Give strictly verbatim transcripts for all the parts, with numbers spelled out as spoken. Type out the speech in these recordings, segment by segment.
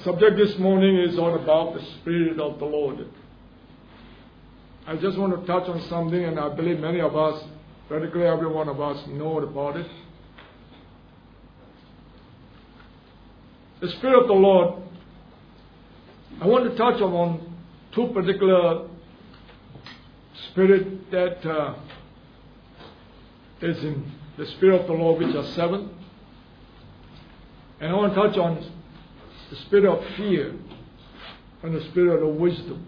subject this morning is all about the Spirit of the Lord. I just want to touch on something, and I believe many of us, practically every one of us, know about it. The Spirit of the Lord. I want to touch on two particular spirit that uh, is in the Spirit of the Lord, which are seven. And I want to touch on the spirit of fear and the spirit of wisdom.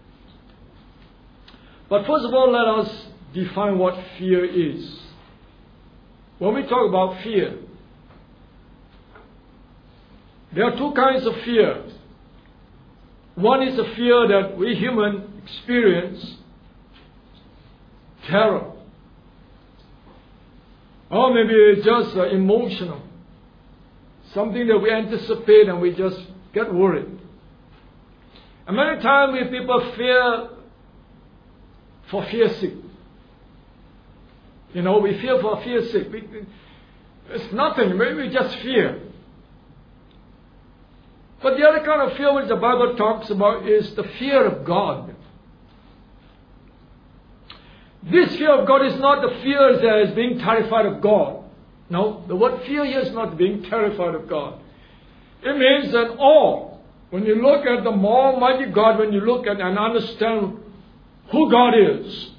But first of all, let us define what fear is. When we talk about fear, there are two kinds of fear. One is the fear that we humans experience, terror. Or maybe it's just uh, emotional. Something that we anticipate and we just get worried. And many times we people fear for fear's sake. You know, we fear for fear's sake. We, it's nothing, maybe we just fear. But the other kind of fear which the Bible talks about is the fear of God. This fear of God is not the fear that is being terrified of God. No, the word fear here is not being terrified of God. It means an awe. When you look at the Almighty God, when you look at and understand who God is,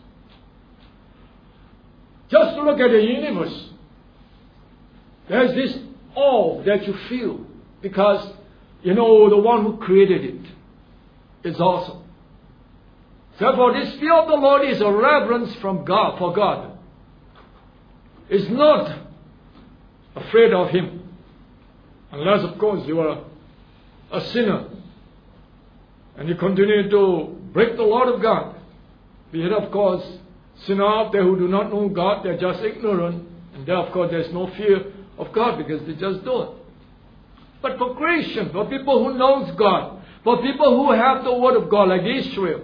just to look at the universe, there's this awe that you feel because you know the one who created it is awesome. Therefore, this fear of the Lord is a reverence from God for God. It's not afraid of Him. Unless, of course, you are a sinner and you continue to break the law of God. Be it, of course, sinners out there who do not know God, they're just ignorant. And there, of course, there's no fear of God because they just do it. But for Christians, for people who knows God, for people who have the Word of God, like Israel,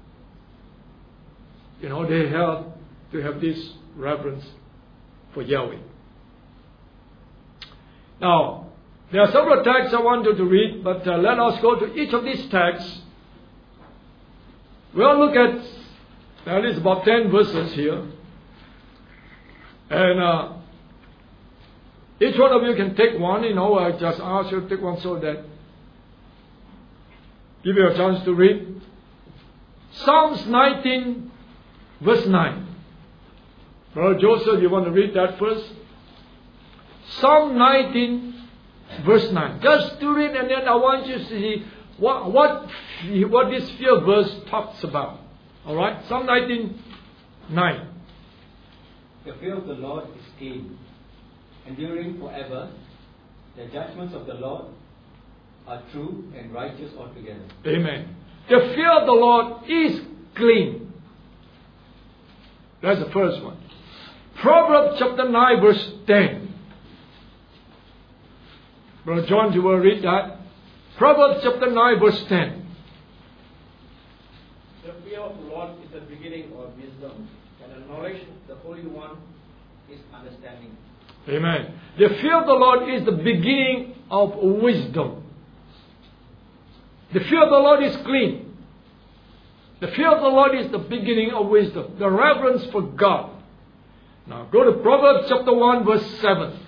you know, they have to have this reverence for Yahweh. Now, there are several texts I want you to read, but uh, let us go to each of these texts. We'll look at at least about ten verses here. And uh, each one of you can take one. You know, I just ask you to take one so that give you a chance to read. Psalms nineteen, verse nine. Brother Joseph, you want to read that first? Psalm nineteen, verse nine. Just to read, and then I want you to see what what, what this fear verse talks about. Alright? Psalm nineteen, nine. The fear of the Lord is clean, enduring forever. The judgments of the Lord are true and righteous altogether. Amen. The fear of the Lord is clean. That's the first one. Proverbs chapter nine, verse ten. Brother John, you will read that. Proverbs chapter nine, verse ten. The fear of the Lord is the beginning of wisdom, and the knowledge of the Holy One is understanding. Amen. The fear of the Lord is the beginning of wisdom. The fear of the Lord is clean. The fear of the Lord is the beginning of wisdom. The reverence for God. Now go to Proverbs chapter one, verse seven.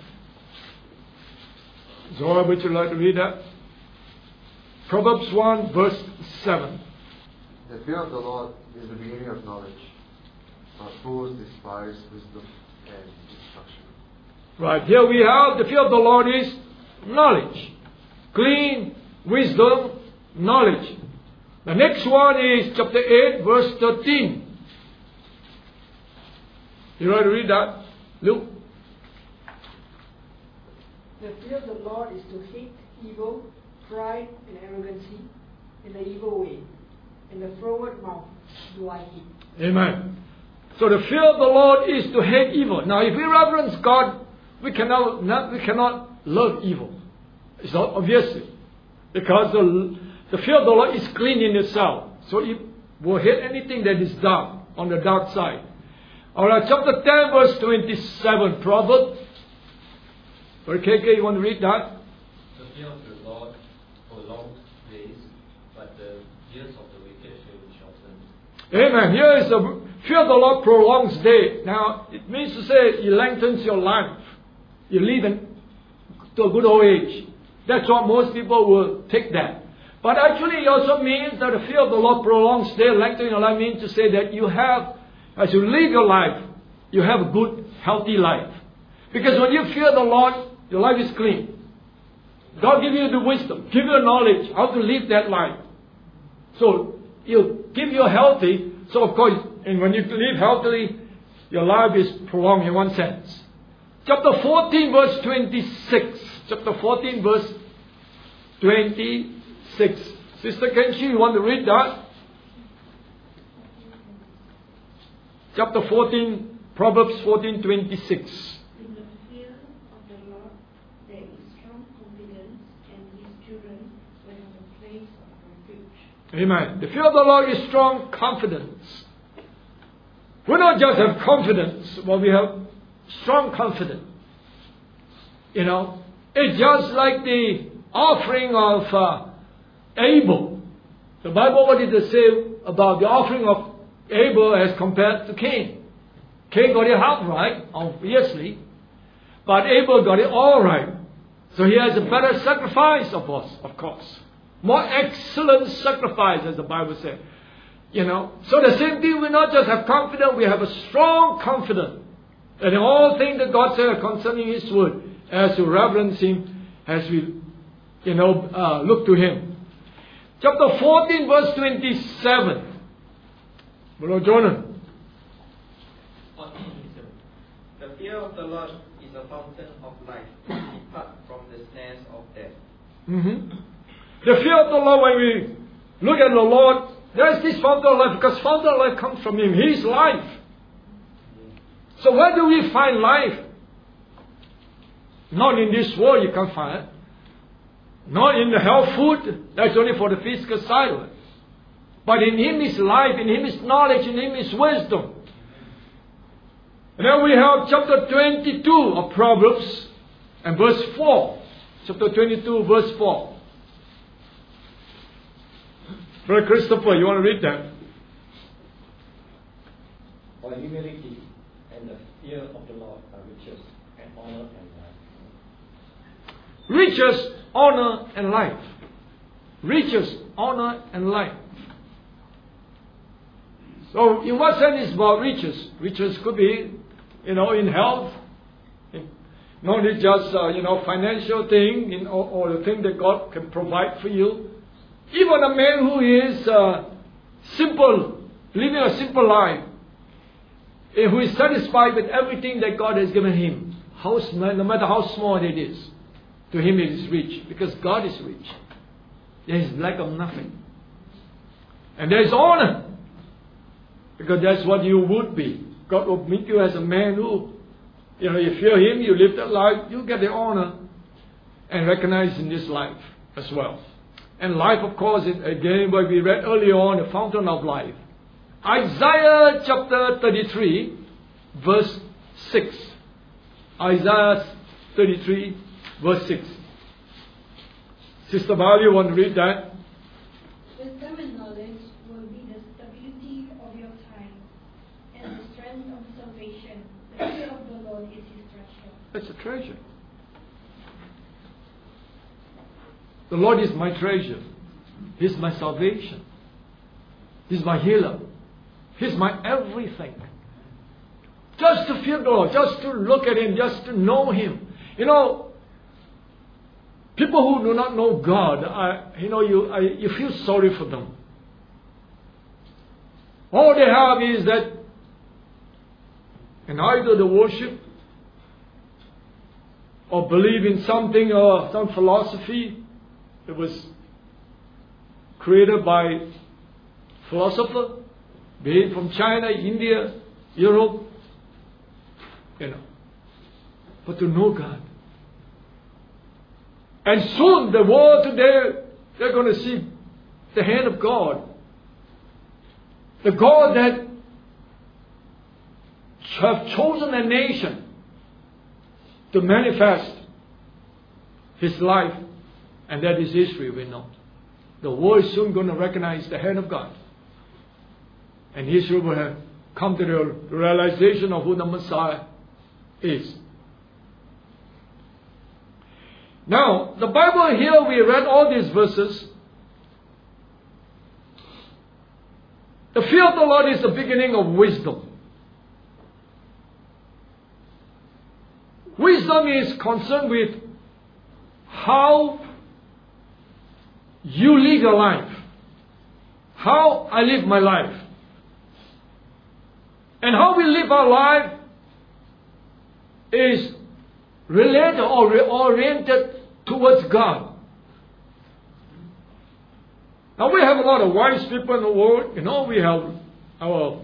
Zora, would you like to read that? Proverbs one, verse seven. The fear of the Lord is the beginning of knowledge, but fools despise wisdom and instruction. Right, here we have the fear of the Lord is knowledge. Clean, wisdom, knowledge. The next one is chapter eight, verse thirteen. You want to read that? Luke? The fear of the Lord is to hate evil, pride and arrogancy, and the evil way, and the froward mouth do I hate. Amen. So the fear of the Lord is to hate evil. Now if we reverence God, we cannot, not, we cannot love evil. It's not obviously. Because the, the fear of the Lord is clean in itself. So it will hate anything that is dark, on the dark side. Alright, chapter ten, verse twenty-seven, Proverbs. Brother K K, you want to read that? The fear of the Lord, O prolonged days, but the years of the wicked shall be shortened. Amen. Here is the fear of the Lord prolongs day. Now, it means to say it lengthens your life. You live in, to a good old age. That's what most people will take that. But actually it also means that the fear of the Lord prolongs day, lengthening your life means to say that you have, as you live your life, you have a good, healthy life. Because when you fear the Lord, your life is clean. God give you the wisdom, give you the knowledge how to live that life. So, He'll give you a healthy, so of course, and when you live healthily, your life is prolonged in one sense. Chapter fourteen, verse twenty-six. Chapter fourteen, verse twenty-six. Sister Kenshi, you want to read that? Chapter fourteen, Proverbs fourteen, twenty-six. In the fear of the Lord there is strong confidence, and his children will have a place of refuge. Amen. The fear of the Lord is strong confidence. We not just have confidence, but we have strong confidence. You know, it's just like the offering of uh, Abel. The Bible, what did it say about the offering of Abel as compared to Cain? Cain got it half right, obviously, but Abel got it all right. So he has a better sacrifice, of course, of course. More excellent sacrifice, as the Bible says. You know, so the same thing, we not just have confidence, we have a strong confidence that in all things that God said concerning His Word, as we reverence Him, as we, you know, uh, look to Him. Chapter fourteen, verse twenty-seven. Brother Jonah. The fear of the Lord is a fountain of life. Depart from the snares of death. Mm-hmm. The fear of the Lord, when we look at the Lord, there is this fountain of life, because fountain of life comes from Him. He is life. So where do we find life? Not in this world, you can't find it. Not in the health food, that's only for the physical side of it. But in Him is life, in Him is knowledge, in Him is wisdom. And then we have chapter twenty-two of Proverbs and verse four. Chapter twenty-two, verse four. Brother Christopher, you want to read that? For humility and the fear of the Lord are riches and honor and life. Riches, honor, and life. Riches, honor, and life. So, in what sense is about riches? Riches could be, you know, in health, in, not just, uh, you know, financial thing, in, or, or the thing that God can provide for you. Even a man who is uh, simple, living a simple life, who is satisfied with everything that God has given him, how, no matter how small it is, to him it is rich, because God is rich. There is lack of nothing. And there is honor, because that's what you would be. God will meet you as a man who, you know, you fear Him, you live that life, you get the honor and recognize in this life as well. And life, of course, is, again, what we read earlier on, the fountain of life. Isaiah chapter thirty-three, verse six. Isaiah thirty-three, verse six. Sister Val, you want to read that? Wisdom and knowledge will be the stability of your time and the strength of salvation. The fear of the Lord is His treasure. That's a treasure. The Lord is my treasure. He's my salvation. He's my healer. He's my everything. Just to fear the Lord, just to look at Him, just to know Him. You know, people who do not know God, I, you know, you, I, you feel sorry for them. All they have is that, and either they worship or believe in something or some philosophy that was created by philosopher, be it from China, India, Europe, you know. But to know God. And soon the world today, they're going to see the hand of God. The God that have chosen a nation to manifest His life, and that is history, we know. the world is soon going to recognize the hand of God. And Israel will have come to the realization of who the Messiah is. Now, the Bible here, we read all these verses. The fear of the Lord is the beginning of wisdom. Wisdom is concerned with how you live your life. How I live my life. And how we live our life is related or oriented towards God. Now we have a lot of wise people in the world. You know, we have our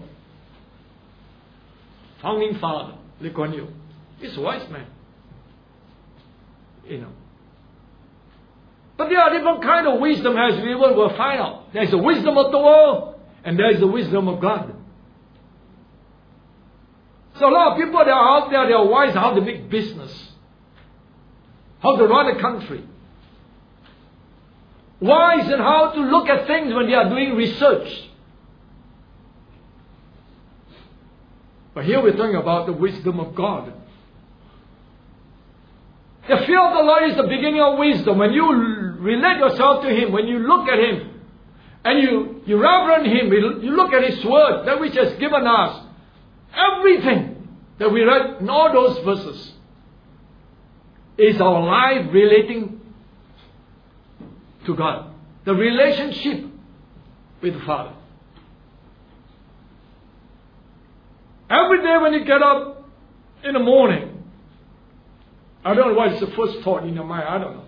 founding father, Lee Kuan Yew. He's a wise man. You know. But there are different kind of wisdom, as we will find out. There's the wisdom of the world, and there's the wisdom of God. So a lot of people that are out there, they are wise how to make business, how to run a country, wise in how to look at things when they are doing research. But here we're talking about the wisdom of God. The fear of the Lord is the beginning of wisdom. When you relate yourself to Him, when you look at Him, and you, you reverence Him, you look at His Word, that which has given us everything that we read in all those verses, is our life relating to God. The relationship with the Father. Every day when you get up in the morning, I don't know what is the first thought in your mind. I don't know.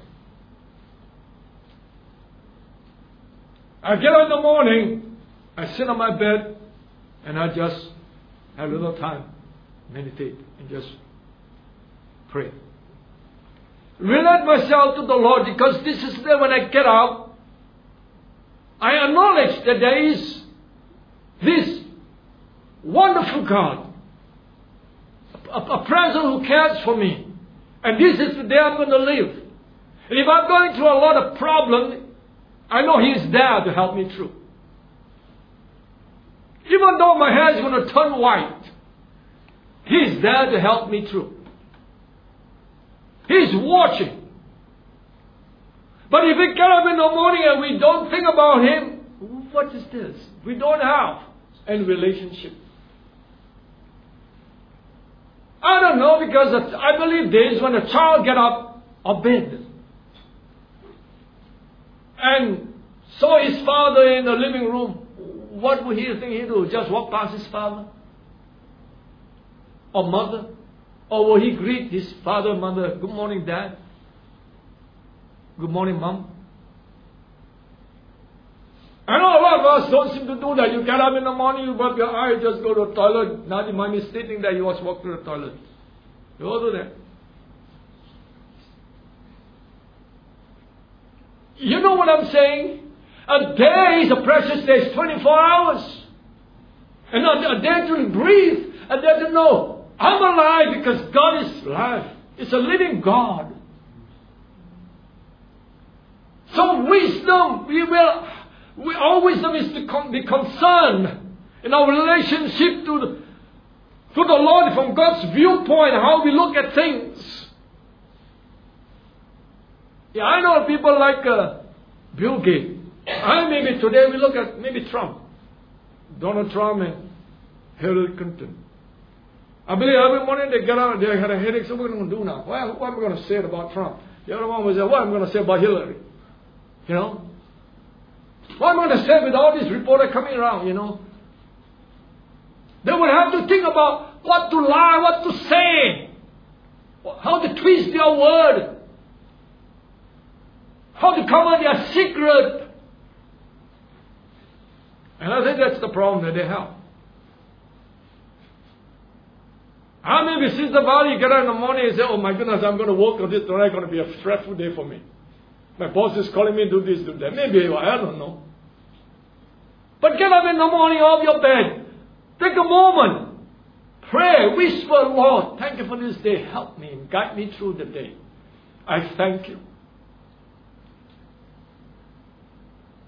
I get up in the morning, I sit on my bed, and I just have a little time, meditate, and just pray. Relate myself to the Lord, because this is there when I get up, I acknowledge that there is this wonderful God, a, a presence who cares for me. And this is the day I'm going to live. And if I'm going through a lot of problems, I know He is there to help me through. Even though my hair is going to turn white, He is there to help me through. He is watching. But if we get up in the morning and we don't think about Him, what is this? We don't have any relationship. I don't know, because I believe this, when a child get up of bed and saw his father in the living room, what would he think he do? Just walk past his father? Or mother? Or will he greet his father and mother, good morning, Dad? Good morning, Mom? I know a lot of us don't seem to do that. You get up in the morning, you rub your eyes, just go to the toilet. Now you might be sitting there, you just walk to the toilet. You all do that. You know what I'm saying? A day is a precious day. It's twenty-four hours. And a day to breathe. A day to know I'm alive because God is alive. It's a living God. So wisdom, we will... We, our wisdom is to con- be concerned in our relationship to the, to the Lord from God's viewpoint, how we look at things. Yeah, I know people like uh, Bill Gates. I maybe today we look at maybe Trump, Donald Trump and Hillary Clinton. I believe every morning they get out, they had a headache. So what are we going to do now? Well, what am I going to say about Trump? The other one was, what am I going to say about Hillary? You know. What am I going to say with all these reporters coming around, you know? They will have to think about what to lie, what to say, how to twist their word, how to cover their secret. And I think that's the problem that they have. How many Sister Valley you get out in the morning and say, oh my goodness, I'm going to work on this, tonight going to be a stressful day for me. My boss is calling me to do this, do that. Maybe, I don't know. But get up in the morning off your bed. Take a moment. Pray. Whisper, Lord, thank you for this day. Help me and guide me through the day. I thank you.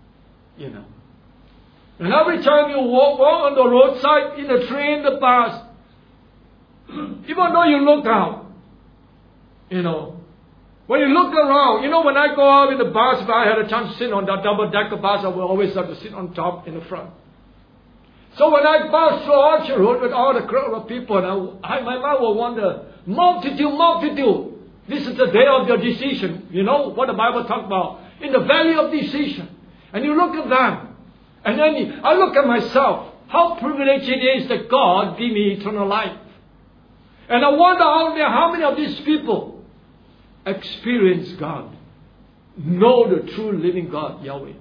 You know. And every time you walk, walk on the roadside, in the train, the bus, even though you look out, you know, when you look around, you know, when I go out in the bus, if I had a chance to sit on that double-decker bus, I will always have to sit on top in the front. So when I pass through Orchard Road with all the crowd of people, and I, my mind will wonder, multitude, multitude. This is the day of your decision. You know what the Bible talks about. In the valley of decision. And you look at them. And then you, I look at myself. How privileged it is that God gave me eternal life. And I wonder out there how many of these people experience God. Know the true living God, Yahweh.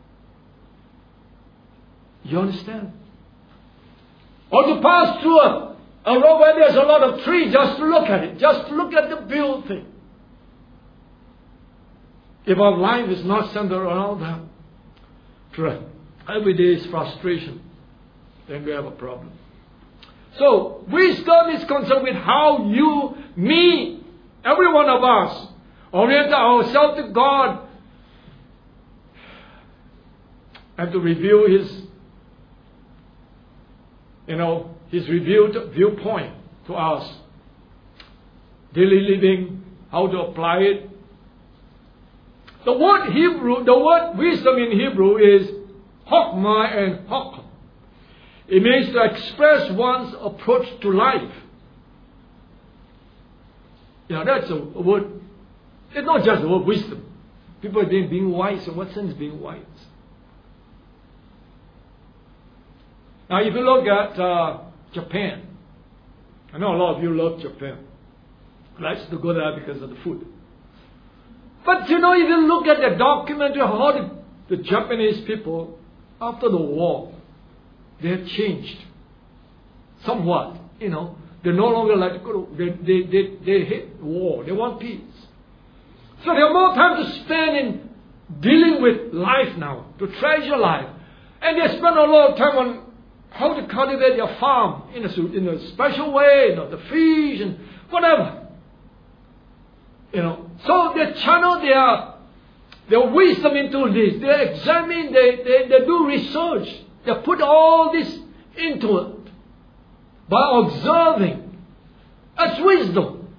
You understand? Or to pass through a, a road where there's a lot of trees, just to look at it. Just to look at the beauty. If our life is not centered around that, every day is frustration, then we have a problem. So, wisdom is concerned with how you, me, every one of us, orient ourselves to God and to reveal His, you know, His revealed viewpoint to us. Daily living, how to apply it. The word Hebrew, the word wisdom in Hebrew is Chokmah and Chokhmah. It means to express one's approach to life. Yeah, that's a, a word. It's not just the word wisdom. People are being, being wise. In what sense being wise? Now, if you look at uh, Japan, I know a lot of you love Japan. Likes to go there because of the food. But you know, if you look at the documentary, how the, the Japanese people, after the war, they have changed somewhat. You know, they no longer like to go to, they, they, they, they hate war. They want peace. So they have more time to spend in dealing with life now, to treasure life. And they spend a lot of time on how to cultivate their farm in a, in a special way, you know, the fish and whatever. You know, so they channel their, their wisdom into this. They examine, they, they, they do research. They put all this into it by observing. That's wisdom.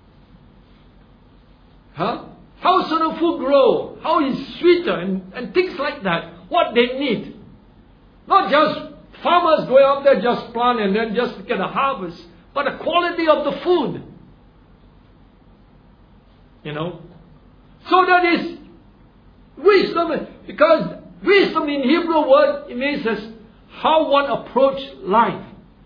Huh? How certain food grow, how it's sweeter and, and things like that. What they need. Not just farmers going out there just plant and then just get a harvest, but the quality of the food. You know. So that is wisdom, because wisdom in Hebrew word, it means as how one approach life.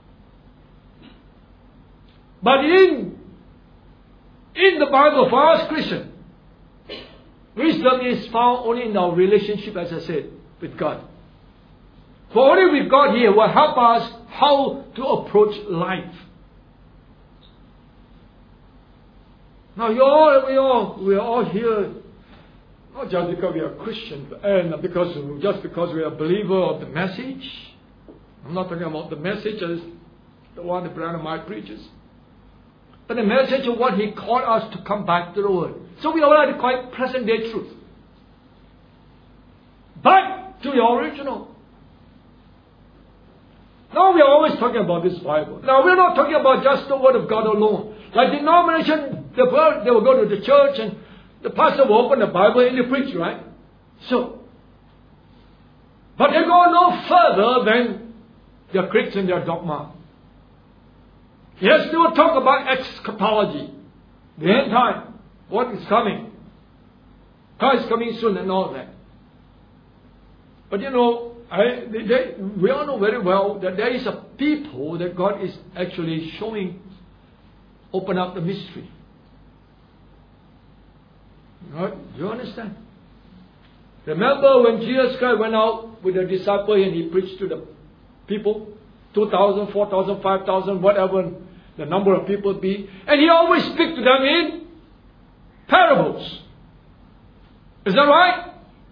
But in, in the Bible for us Christians, wisdom is found only in our relationship, as I said, with God. For only with God here will help us how to approach life. Now you all, we all, we are all here, not just because we are Christians, and because just because we are a believer of the message. I'm not talking about the message as the one that Branham Mike preaches, but the message of what he called us to come back to the Word. So we all have quite present day truth. Back to the original. Now we are always talking about this Bible. Now we're not talking about just the Word of God alone. Like denomination, they will, they will go to the church and the pastor will open the Bible and they preach, right? So, but they go no further than their creeds and their dogma. Yes, they will talk about eschatology, the end time, what is coming. God is coming soon and all that. But you know, I, they, they, we all know very well that there is a people that God is actually showing, open up the mystery. Right? Do you understand? Remember when Jesus Christ went out with the disciples and he preached to the people, two thousand, four thousand, five thousand, whatever the number of people be, and he always speak to them in parables. Is that right?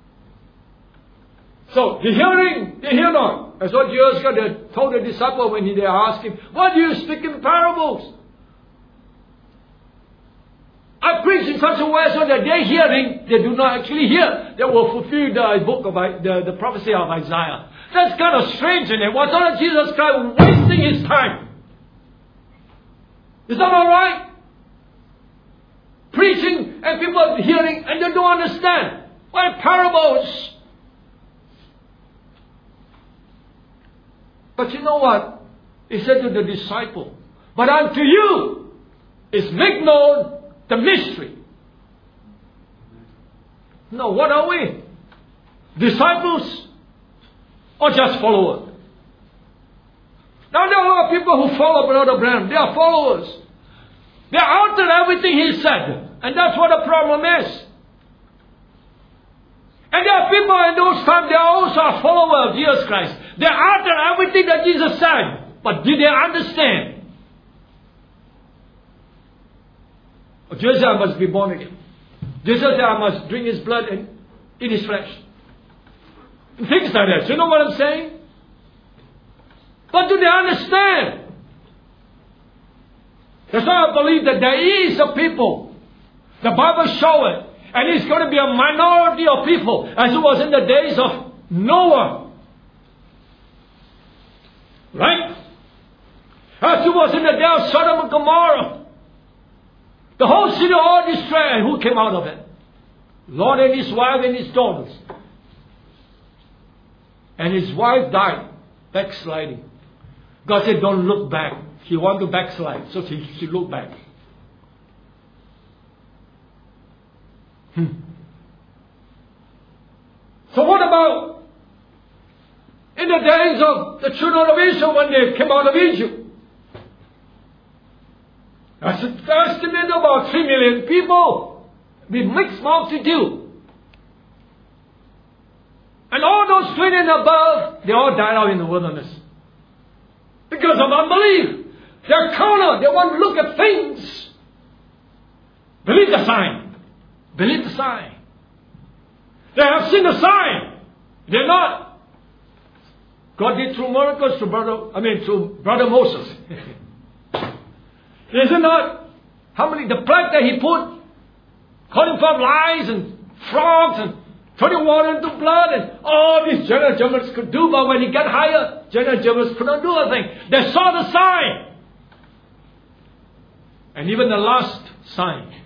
So, the hearing, they hear not. That's what Jesus Christ told the disciples when he, they asked him, why do you speak in parables? I preach in such a way so that they're hearing, they do not actually hear. that will fulfill the book of the, the prophecy of Isaiah. That's kind of strange, isn't it? Was not Jesus Christ wasting his time? Is that all right? Preaching and people hearing and they don't understand. Why parables? But you know what? He said to the disciple, but unto you is make known the mystery. No, what are we? Disciples or just followers? Now there are a lot of people who follow Brother Branham. They are followers. They alter everything he said. And that's what the problem is. And there are people in those times, they are also followers of Jesus Christ. They alter everything that Jesus said. But did they understand? Jesus said, I must be born again. Jesus said, I must drink his blood and eat his flesh. And things like that. You know what I'm saying? But do they understand? That's why I believe that there is a people. The Bible shows it. And it's going to be a minority of people, as it was in the days of Noah. Right? As it was in the day of Sodom and Gomorrah. The whole city all destroyed. And who came out of it? Lot and his wife and his daughters. And his wife died, backsliding. God said, don't look back. He wanted to backslide, so she, she looked back. Hmm. So what about in the days of the children of Israel when they came out of Egypt? That's estimated about three million people with mixed multitude. And all those twenty and above, they all died out in the wilderness. Because of unbelief. They're carnal. They want to look at things. Believe the sign. Believe the sign. They have seen the sign. They're not. God did through miracles to brother, I mean to brother Moses. Is it not? How many, the plague that he put, calling for lies and frogs and turning water into blood and all these Jannes Jambres could do, but when he got higher, Jannes Jambres couldn't do a thing. They saw the sign. And even the last sign,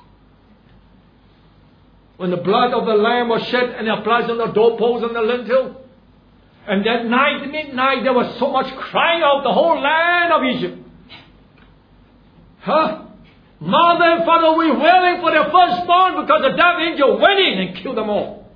when the blood of the lamb was shed and applied on the doorpost and the lintel, and that night, midnight, there was so much crying out the whole land of Egypt. Huh? Mother and father were wailing for their firstborn because the death angel went in and killed them all.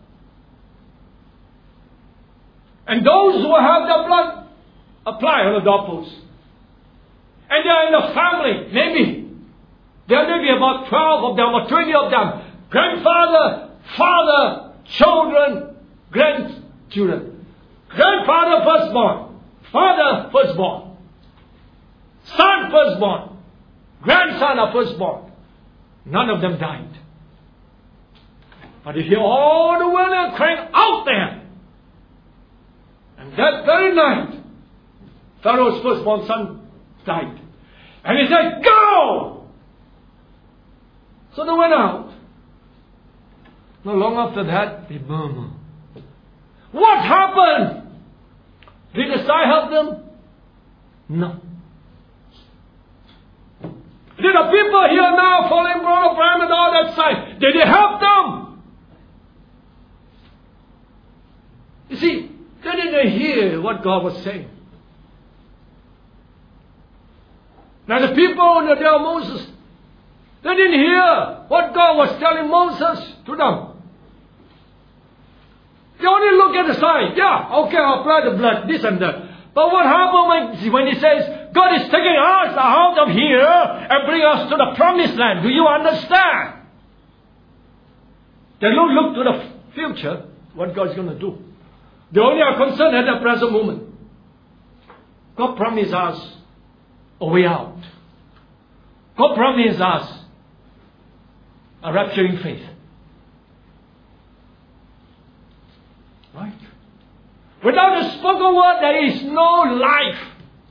And those who have the blood apply on the doorpost. And they are in the family, maybe. There may be about twelve of them or twenty of them. Grandfather, father, children, grandchildren. Grandfather firstborn. Father firstborn. Son firstborn. Grandson of firstborn. None of them died. But you hear all the women crying out there. And that very night, Pharaoh's firstborn son died. And he said, go! So they went out. Not long after that, they murmured. What happened? Did the sky help them? No. Did the people here now following Brother Branham and all that side, did it help them? You see, they didn't hear what God was saying. Now the people in the day of Moses, they didn't hear what God was telling Moses to them. They only look at the sign. Yeah, okay, I'll apply the blood, this and that. But what happened when, when he says, God is taking us out of here and bring us to the promised land? Do you understand? They don't look to the future, what God's going to do. They only are concerned at the present moment. God promised us a way out. God promised us a rapturing faith. Right? Without the spoken word, there is no life.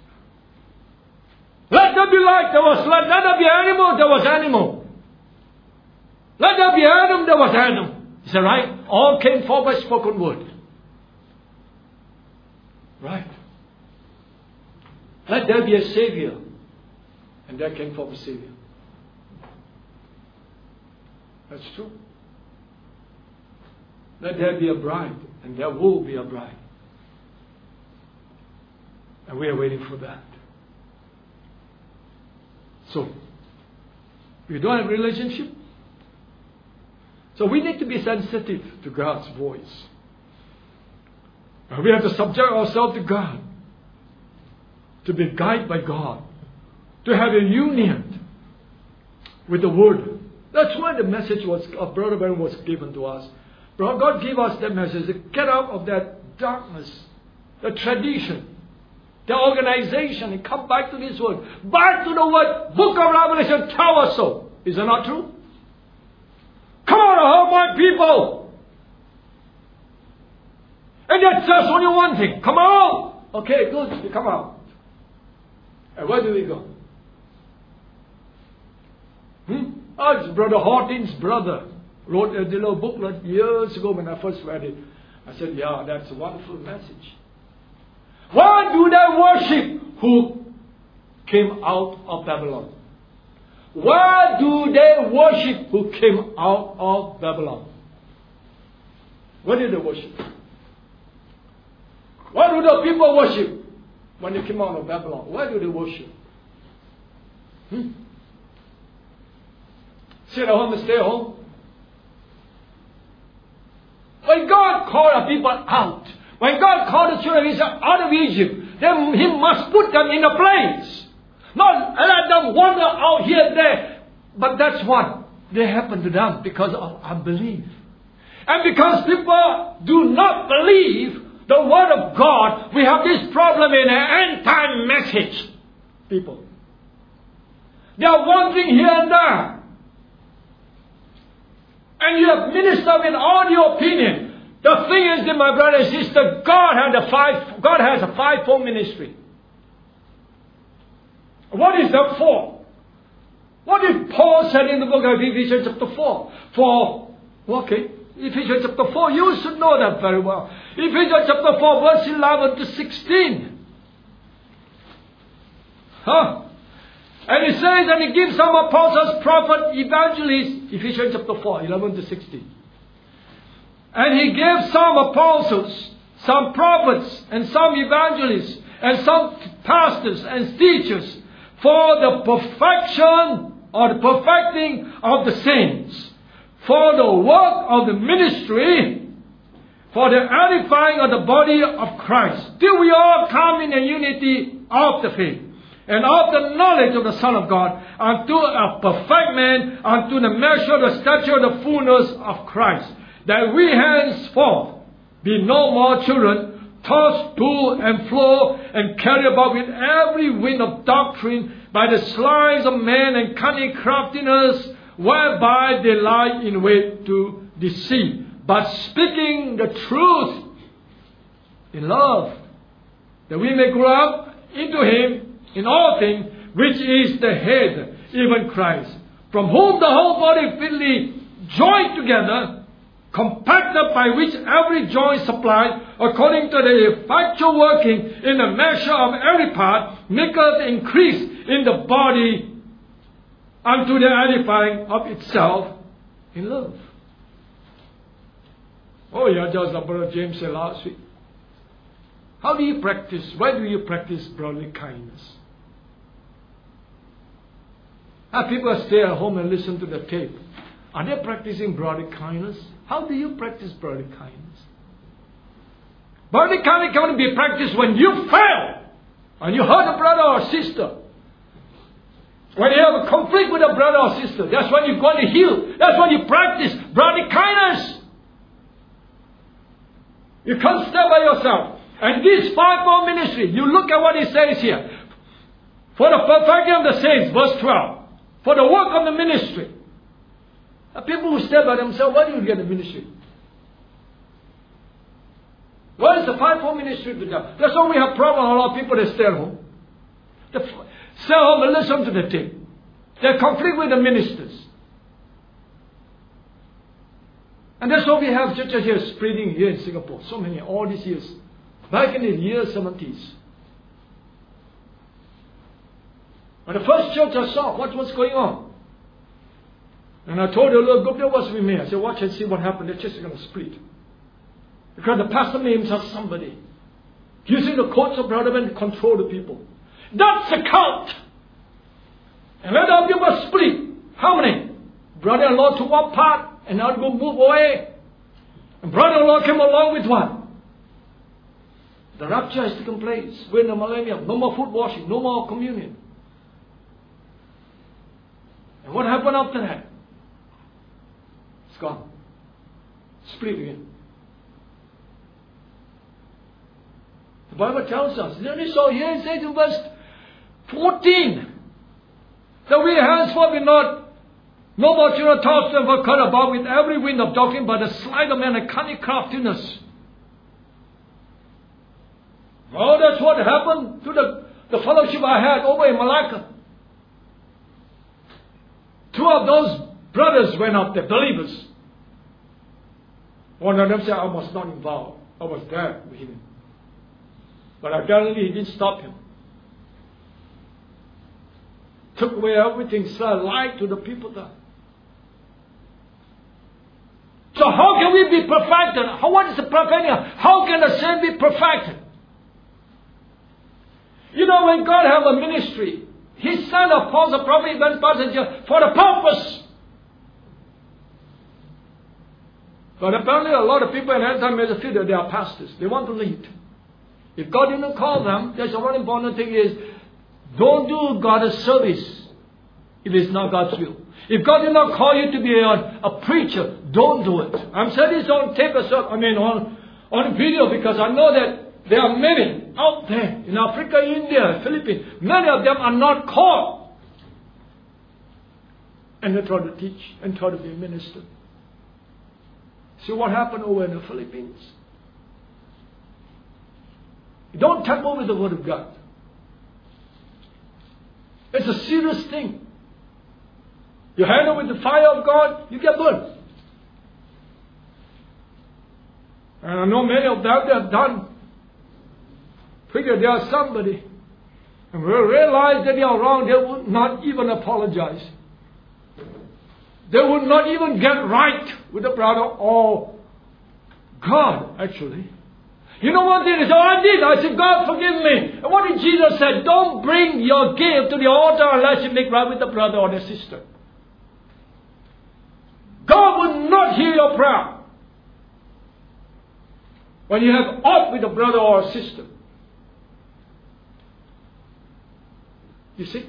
Let there be light, there was light. Let there be animal, there was animal. Let there be Adam, there was Adam. Is that right? All came forth by spoken word. Right. Let there be a Savior. And there came forth a Savior. That's true. Let there be a bride. And there will be a bride. And we are waiting for that. So, we don't have a relationship. So we need to be sensitive to God's voice. And we have to subject ourselves to God. To be guided by God. To have a union with the Word. That's why the message was of Brother Ben was given to us. God gave us that message to get out of that darkness, the tradition, the organization, and come back to this Word. Back to the Word. Book of Revelation tells us so. Is that not true? Come on, oh my people! And that's just only one thing. Come on! Okay, good. You come out. And where do we go? Hmm? Oh, it's Brother Horton's brother. Wrote a little booklet years ago when I first read it. I said, yeah, that's a wonderful message. Why do they worship who came out of Babylon? Why do they worship who came out of Babylon? What did they worship? Why do the people worship when they came out of Babylon? Why do they worship? Hmm? Sit at home and stay at home. When God called the people out, when God called the children of Israel out of Egypt, then He must put them in a place. Not let them wander out here and there. But that's what they happened to them because of unbelief. And because people do not believe the Word of God, we have this problem in an end-time message. People. They are wandering here and there. And you have ministered with all your opinion. The thing is that, my brother and sister, God has a five. God has a fivefold ministry. What is that for? What did Paul say in the book of Ephesians chapter four? For okay, Ephesians chapter four. You should know that very well. Ephesians chapter four, verse eleven to sixteen. Huh? And it says, and He gives some apostles, prophets, evangelists. Ephesians chapter four, eleven to sixteen. And He gave some apostles, some prophets, and some evangelists, and some pastors and teachers for the perfection or the perfecting of the saints, for the work of the ministry, for the edifying of the body of Christ, till we all come in the unity of the faith and of the knowledge of the Son of God, unto a perfect man, unto the measure of the stature of the fullness of Christ, that we henceforth be no more children, tossed to and fro, and carried about with every wind of doctrine, by the sleights of men and cunning craftiness, whereby they lie in wait to deceive. But speaking the truth in love, that we may grow up into Him in all things, which is the head, even Christ, from whom the whole body fitly joined together, compacted by which every joint supplied, according to the effectual working in the measure of every part, maketh increase in the body unto the edifying of itself in love. Oh yeah, just like Brother James said last week. How do you practice? Why do you practice brotherly kindness? Have people stay at home and listen to the tape. Are they practicing brotherly kindness? How do you practice brotherly kindness? Brotherly kindness can only be practiced when you fail. And you hurt a brother or sister. When you have a conflict with a brother or sister. That's when you're going to heal. That's when you practice brotherly kindness. You can't stay by yourself. And this fivefold ministry, you look at what He says here. For the perfecting of the saints, verse twelve. For the work of the ministry. Now, people who stay by themselves, why do you get a ministry? What is the fivefold ministry to them? That's why we have problem with a lot of people that stay at home. They stay at home and listen to the tape. They conflict with the ministers. And that's why we have churches here spreading here in Singapore. So many, all these years. Back in the year seventies. When the first church I saw, what was going on? And I told the little group that was with me, I said, watch and see what happened. The church is going to split. Because the pastor made himself somebody. Using the courts of brotherhood to control the people. That's a cult. And let our people split. How many? Brother-in-law to one part, and now go move away. And brother-in-law came along with what? The rapture has taken place. We're in the millennium. No more foot washing. No more communion. And what happened after that? It's gone. Split again. The Bible tells us. So here it says in verse fourteen that we henceforth be not no more children tossed and were cut about with every wind of doctrine, but the sleight of men and cunning craftiness. Oh, that's what happened to the, the fellowship I had over in Malacca. Two of those brothers went up there, believers. One of them said, I was not involved. I was there with him. But apparently he didn't stop him. Took away everything, so lied to the people there. So how can we be perfected? How, what is the perfecting? How can the saint be perfected? You know, when God have a ministry, He sent a false prophet, event passenger for the purpose. But apparently a lot of people in that time feel that they are pastors. They want to lead. If God didn't call them, there's a very important thing is, don't do God's service if it's not God's will. If God did not call you to be a, a preacher, don't do it. I'm saying this on tape, I mean on, on video, because I know that there are many out there in Africa, India, Philippines. Many of them are not called. And they try to teach and try to be a minister. See what happened over in the Philippines? You don't tamper with the Word of God. It's a serious thing. You handle with the fire of God, you get burned. And I know many of them, they have done. Figure they are somebody. And will realize that they are wrong, they would not even apologize. They would not even get right with the brother or God, actually. You know what they did? Oh, I did. I said, God, forgive me. And what did Jesus say? Don't bring your gift to the altar unless you make right with the brother or the sister. God will not hear your prayer when you have aught with a brother or a sister. You see?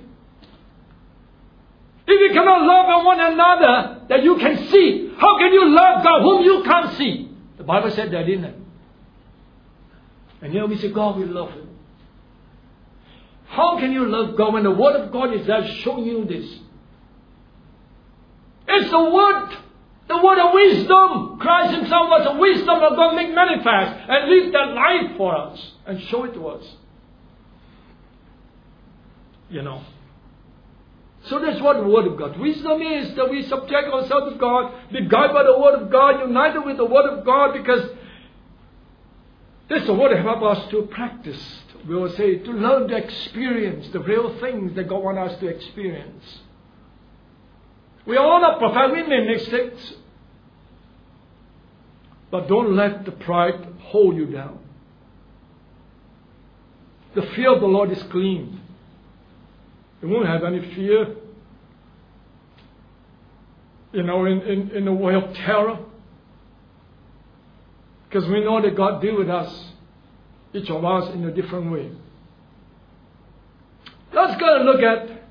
If you cannot love one another that you can see, how can you love God whom you can't see? The Bible said that, didn't it? And here we say, God, we love Him. How can you love God when the Word of God is there showing you this? It's the Word. The Word of wisdom. Christ Himself was the wisdom of God made manifest and lived that life for us and show it to us. You know. So that's what the Word of God. Wisdom is that we subject ourselves to God, be guided by the Word of God, united with the Word of God, because this is the Word that helps us to practice. We will say to learn to experience the real things that God wants us to experience. We are all not perfect. We make mistakes. But don't let the pride hold you down. The fear of the Lord is clean. You won't have any fear, you know, in, in, in the way of terror. Because we know that God deals with us, each of us, in a different way. Let's go and look at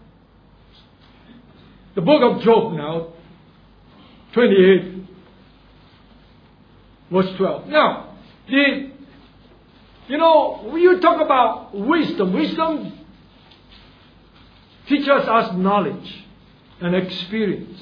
the book of Job now, twenty-eight, verse twelve. Now, the, you know, when you talk about wisdom, wisdom teaches us knowledge and experience.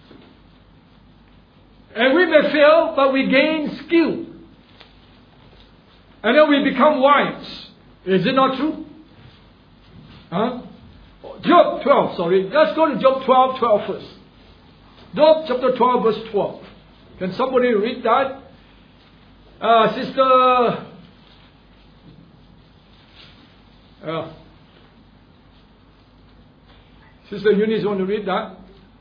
And we may fail, but we gain skill. And then we become wise. Is it not true? Huh? Job twelve, sorry. Let's go to Job twelve, twelve first. Job chapter twelve, verse twelve. Can somebody read that? Uh, Sister... Uh, Sister Eunice, want to read that?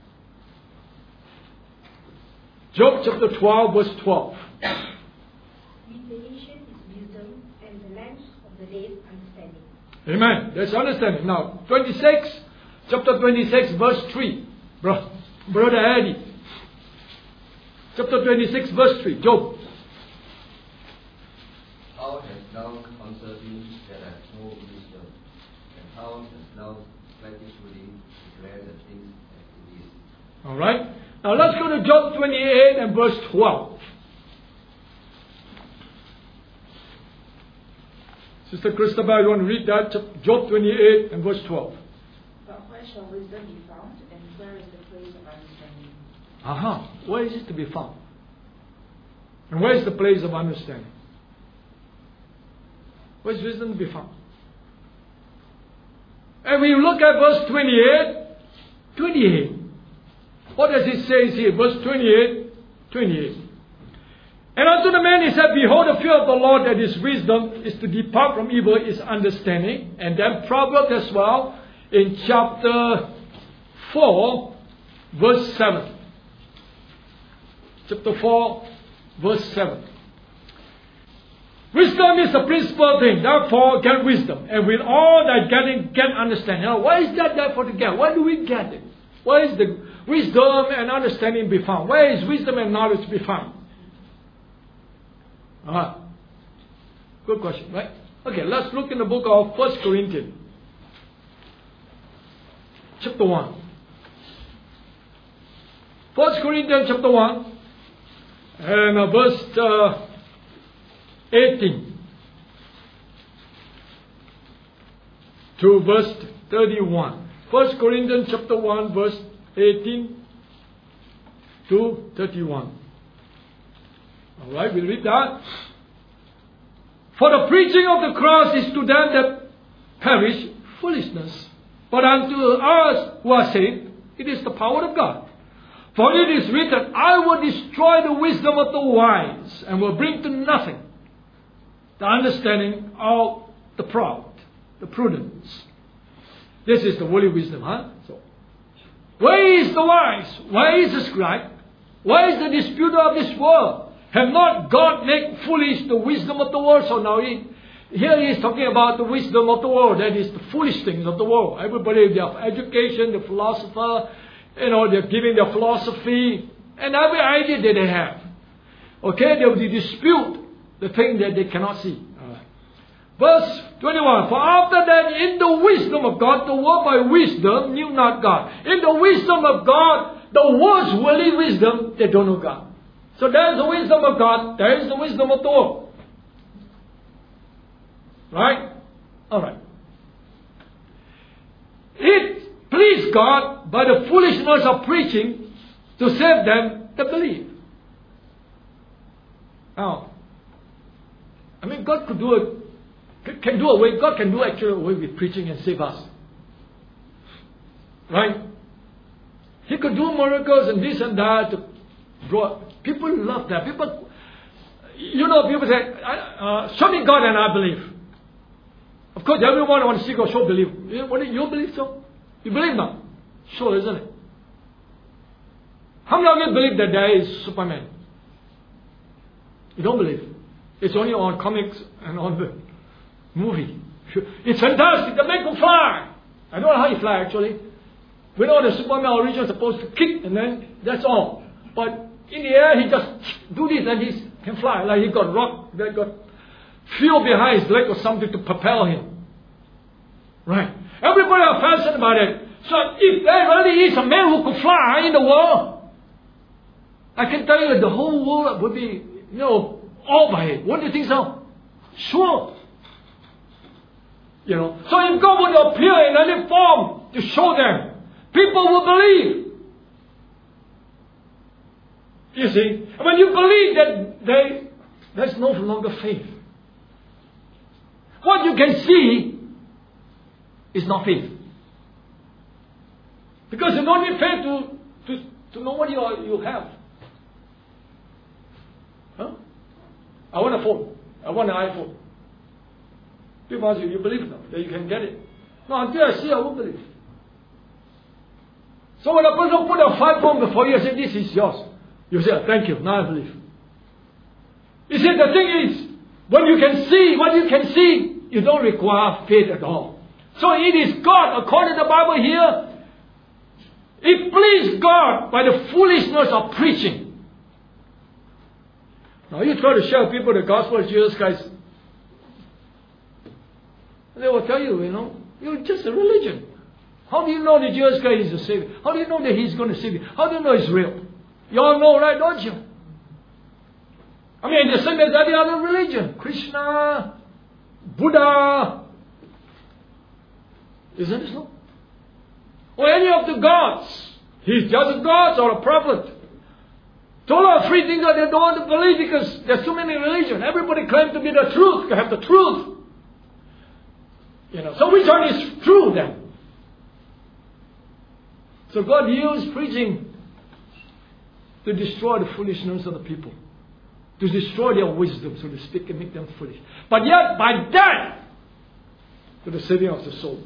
Job chapter twelve, verse twelve. Meditation is wisdom, and the length of the days understanding. Amen. That's understanding. Now, twenty-six, chapter twenty-six, verse three. Bro, Brother Eddie. Chapter twenty-six, verse three. Job. How hast thou answered me that I have no wisdom? And how hast thou plentifully declared the things as it is? Alright. Now let's go to Job twenty-eight and verse twelve. Sister Christabel, you want to read that? Job twenty-eight and verse twelve. But where shall wisdom be found, and where is the place of understanding? Aha. Where is it to be found? And where is the place of understanding? Where is wisdom to be found? And we look at verse twenty-eight. twenty-eight. What does it say here? Verse twenty-eight. twenty-eight. And unto the man he said, behold, the fear of the Lord, that is wisdom, is to depart from evil, is understanding. And then Proverbs as well, in chapter four, verse seven. Chapter four, verse seven. Wisdom is the principal thing, therefore get wisdom. And with all that getting, get understanding. Now, why is that therefore to get? Why do we get it? Where is the wisdom and understanding be found? Where is wisdom and knowledge be found? Ah, good question, right? Okay, let's look in the book of First Corinthians. Chapter one. First Corinthians chapter one. And uh, verse uh, eighteen. To verse thirty-one. First Corinthians chapter one, verse eighteen to thirty-one. Alright, we'll read that. For the preaching of the cross is to them that perish foolishness. But unto us who are saved, it is the power of God. For it is written, I will destroy the wisdom of the wise, and will bring to nothing the understanding of the proud, the prudence. This is the worldly wisdom, huh? So, where is the wise? Where is the scribe? Where is the disputer of this world? Have not God made foolish the wisdom of the world? So now he, here he is talking about the wisdom of the world. That is the foolish things of the world. Everybody, their education, the philosopher, you know, they're giving their philosophy and every idea that they have. Okay, they will dispute the thing that they cannot see. Alright. Verse twenty-one. For after that, in the wisdom of God, the world by wisdom knew not God. In the wisdom of God, the world's worldly wisdom, they don't know God. So there is the wisdom of God, there is the wisdom of the world. Right? Alright. It pleased God by the foolishness of preaching to save them that believe. Now, I mean, God could do it, can do away, God can do actually away with preaching and save us. Right? He could do miracles and this and that to draw. People love that. People, you know, people say, uh, show me God and I believe. Of course, everyone wants to see God, show believe. You, what do you believe so? You believe now? Sure, isn't it? How many of you believe that there is Superman? You don't believe. It's only on comics and on the movie. It's fantastic. They make him fly. I don't know how he fly actually. We know the Superman original is supposed to kick and then that's all. But in the air, he just do this and he can fly. Like he got rock, they got fuel behind his leg or something to propel him. Right. Everybody are fascinated about it. So if there really is a man who could fly in the world, I can tell you that the whole world would be, you know, awed by it. Wouldn't you think so? Sure. You know. So if God would appear in any form to show them, people will believe. You see, when you believe that they, there's no longer faith. What you can see is not faith. Because you don't need faith to, to, to know what you, are, you have. I want a phone. I want an iPhone. People ask you, you believe now that you can get it? No, until I see, I won't believe. So when a person put a five phone before you and say, this is yours, you say, thank you, now I believe. You see, the thing is, when you can see, what you can see, you don't require faith at all. So it is God, according to the Bible here, it pleased God by the foolishness of preaching. Now you try to share people the gospel of Jesus Christ, they will tell you, you know, you're just a religion. How do you know that Jesus Christ is the Savior? How do you know that He's going to save you? How do you know it's real? You all know, right, don't you? I mean, the same as any other religion. Krishna, Buddha. Isn't it so? Or any of the gods. He's just a god or a prophet. So a lot of free thinkers, they don't want to believe because there's so many religions. Everybody claims to be the truth, to have the truth. You know, so which one is true then? So God used preaching to destroy the foolishness of the people. To destroy their wisdom, so to speak, and make them foolish. But yet, by death, to the saving of the soul.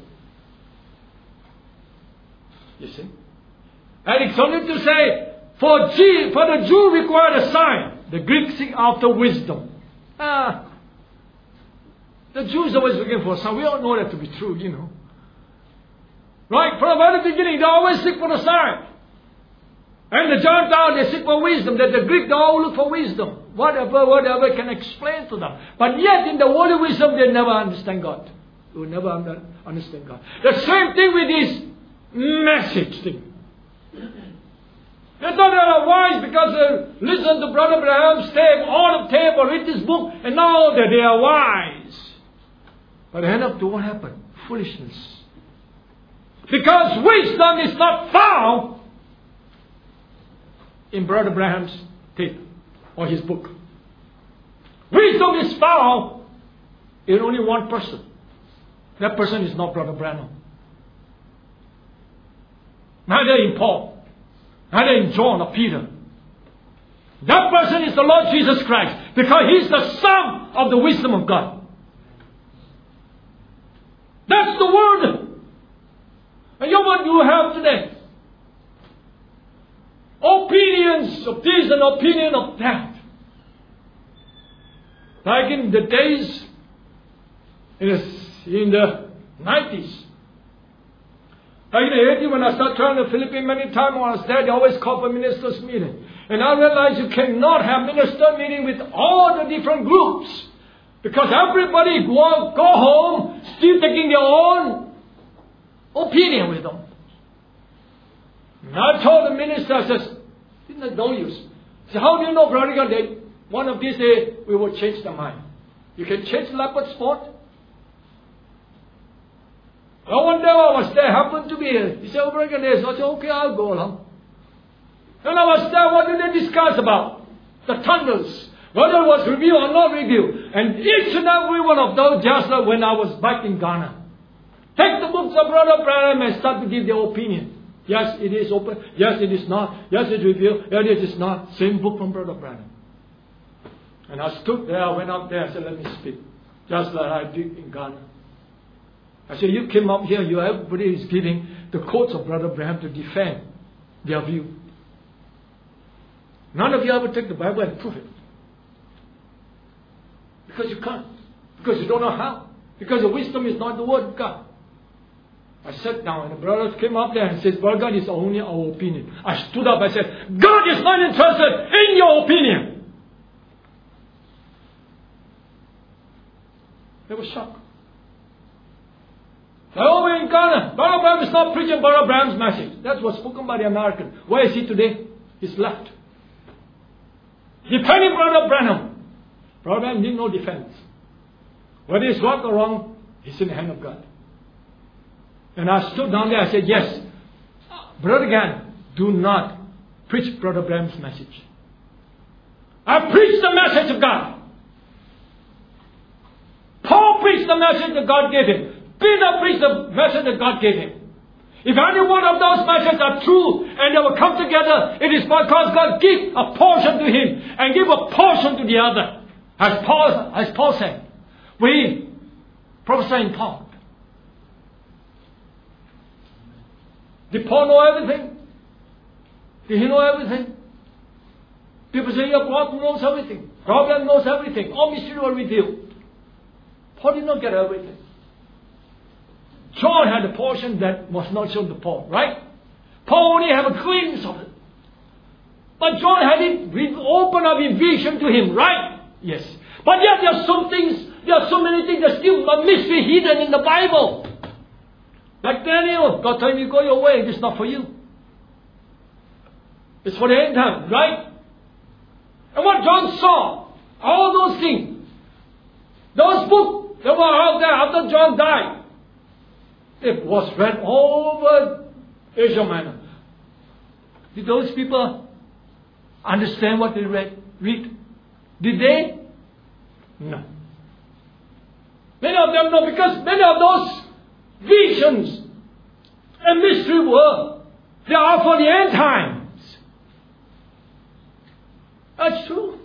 You see? And it's only to say, for, G, for the Jew required a sign. The Greek seek after wisdom. Ah, the Jews always looking for a sign. We all know that to be true, you know. Right? From the very beginning, they always seek for a sign. And the Gentiles, they seek for wisdom. That the Greek, they all look for wisdom. Whatever, whatever can explain to them. But yet, in the worldly wisdom, they never understand God. They will never understand God. The same thing with this message thing. They thought they are wise because they listened to Brother Branham's tape, on the tape, or read this book, and now that they are wise. But end up to what happened? Foolishness. Because wisdom is not found in Brother Branham's tape or his book. Wisdom is found in only one person. That person is not Brother Branham. Neither in Paul, neither in John or Peter. That person is the Lord Jesus Christ, because He is the sum of the wisdom of God. That's the Word. And you know what you have today? Opinions of this and opinion of that. Like in the days, in the nineties. Like in the eighties, when I started traveling to the Philippines many times when I was there, they always call for ministers' meeting. And I realized you cannot have minister meeting with all the different groups. Because everybody go, go home still taking their own opinion with them. And I told the minister, I says, isn't that no use? I said, how do you know, Brother God, that one of these days we will change their mind? You can change leopard spot. Well, one day I was there, happened to be here. He said, oh, Brother God, I said, okay, I'll go along. And I was there, what did they discuss about? The thunders. Whether it was revealed or not revealed. And each and every one of those, just like when I was back in Ghana. Take the books of Brother Branham and start to give their opinion. Yes, it is open. Yes, it is not. Yes, it is revealed. Yes, it is not. Same book from Brother Branham. And I stood there, I went up there, I said, let me speak. Just like I did in Ghana. I said, you came up here, you everybody is giving the quotes of Brother Branham to defend their view. None of you ever take the Bible and prove it. Because you can't. Because you don't know how. Because the wisdom is not the word of God. I sat down and the brothers came up there and said, well, God is only our opinion. I stood up, I said, God is not interested in your opinion. They were shocked. Over in Ghana, Brother Branham is not preaching Brother Branham's message. That was spoken by the American. Where is he today? He's left. Defending Brother Branham. Brother Branham need no defense. Whether it's right or wrong, it's in the hand of God. And I stood down there, I said, yes, Brother Gann, do not preach Brother Branham's message. I preach the message of God. Paul preached the message that God gave him. Peter preached the message that God gave him. If any one of those messages are true and they will come together, it is because God gives a portion to him and give a portion to the other. As Paul, as Paul said, we prophesy in part. Did Paul know everything? Did he know everything? People say, yeah, God knows everything. God knows everything. All mysteries were revealed. Paul did not get everything. John had a portion that was not shown to Paul, right? Paul only had a glimpse of it. But John had it opened up in vision to him, right? Yes. But yet there are some things, there are so many things that still are mystery hidden in the Bible. Like Daniel, God told you, go your way, this is not for you. It's for the end time, right? And what John saw, all those things, those books that were out there after John died, it was read all over Asia Minor. Did those people understand what they read? Read? Did they? No. Many of them no, because many of those visions and mystery were, they are for the end times. That's true.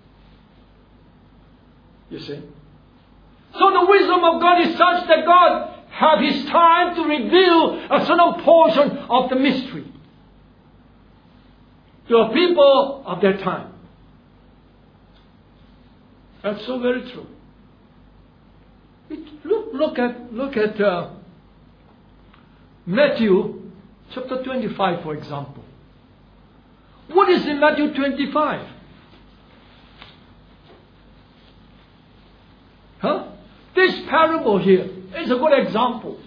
You see? So the wisdom of God is such that God have His time to reveal a certain portion of the mystery to a people of their time. That's so very true. It, look, look at look at uh, Matthew chapter twenty-five, for example. What is in Matthew twenty-five? Huh? This parable here is a good example.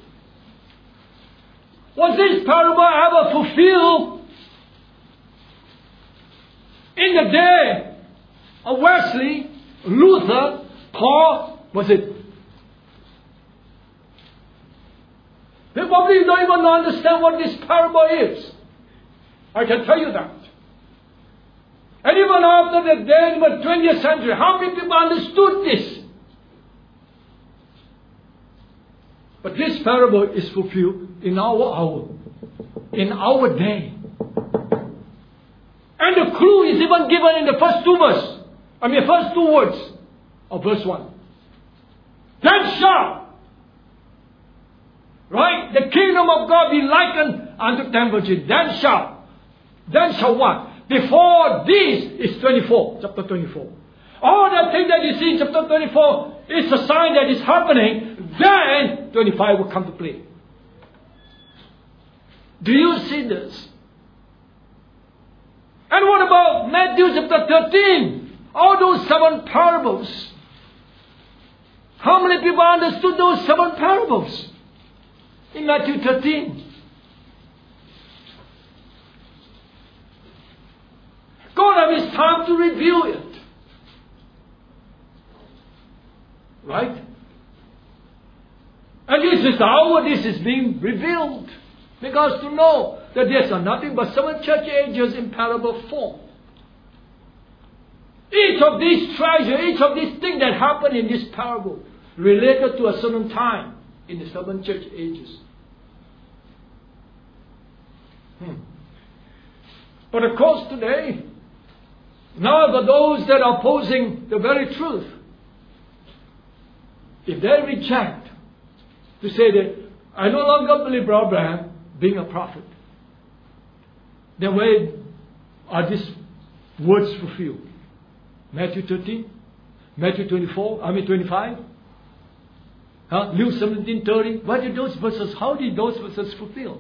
Was this parable ever fulfilled in the day of Wesley, Luther, Paul? Was it? They probably don't even understand what this parable is. I can tell you that. And even after the day in the twentieth century, how many people understood this? But this parable is fulfilled in our hour, in our day. And the clue is even given in the first two verses. I mean, first two words of verse one. Then shall, right, the kingdom of God be likened unto ten virgins. Then shall, then shall what? Before this is twenty-four, chapter twenty-four. All the things that you see in chapter twenty-four is a sign that is happening. Then twenty-five will come to play. Do you see this? And what about Matthew chapter thirteen? All those seven parables. How many people understood those seven parables in Matthew thirteen? God has His time to review it. Right? And this is the hour this is being revealed. Because to know that there are nothing but seven church ages in parable form. Each of these treasures, each of these things that happen in this parable related to a certain time in the seven church ages. Hmm. But of course today, now for those that are opposing the very truth, if they reject to say that I no longer believe Abraham being a prophet, then where are these words fulfilled? Matthew thirteen, Matthew twenty-four, I mean twenty-five, huh? Luke seventeen thirty. Why did those verses? How did those verses fulfill?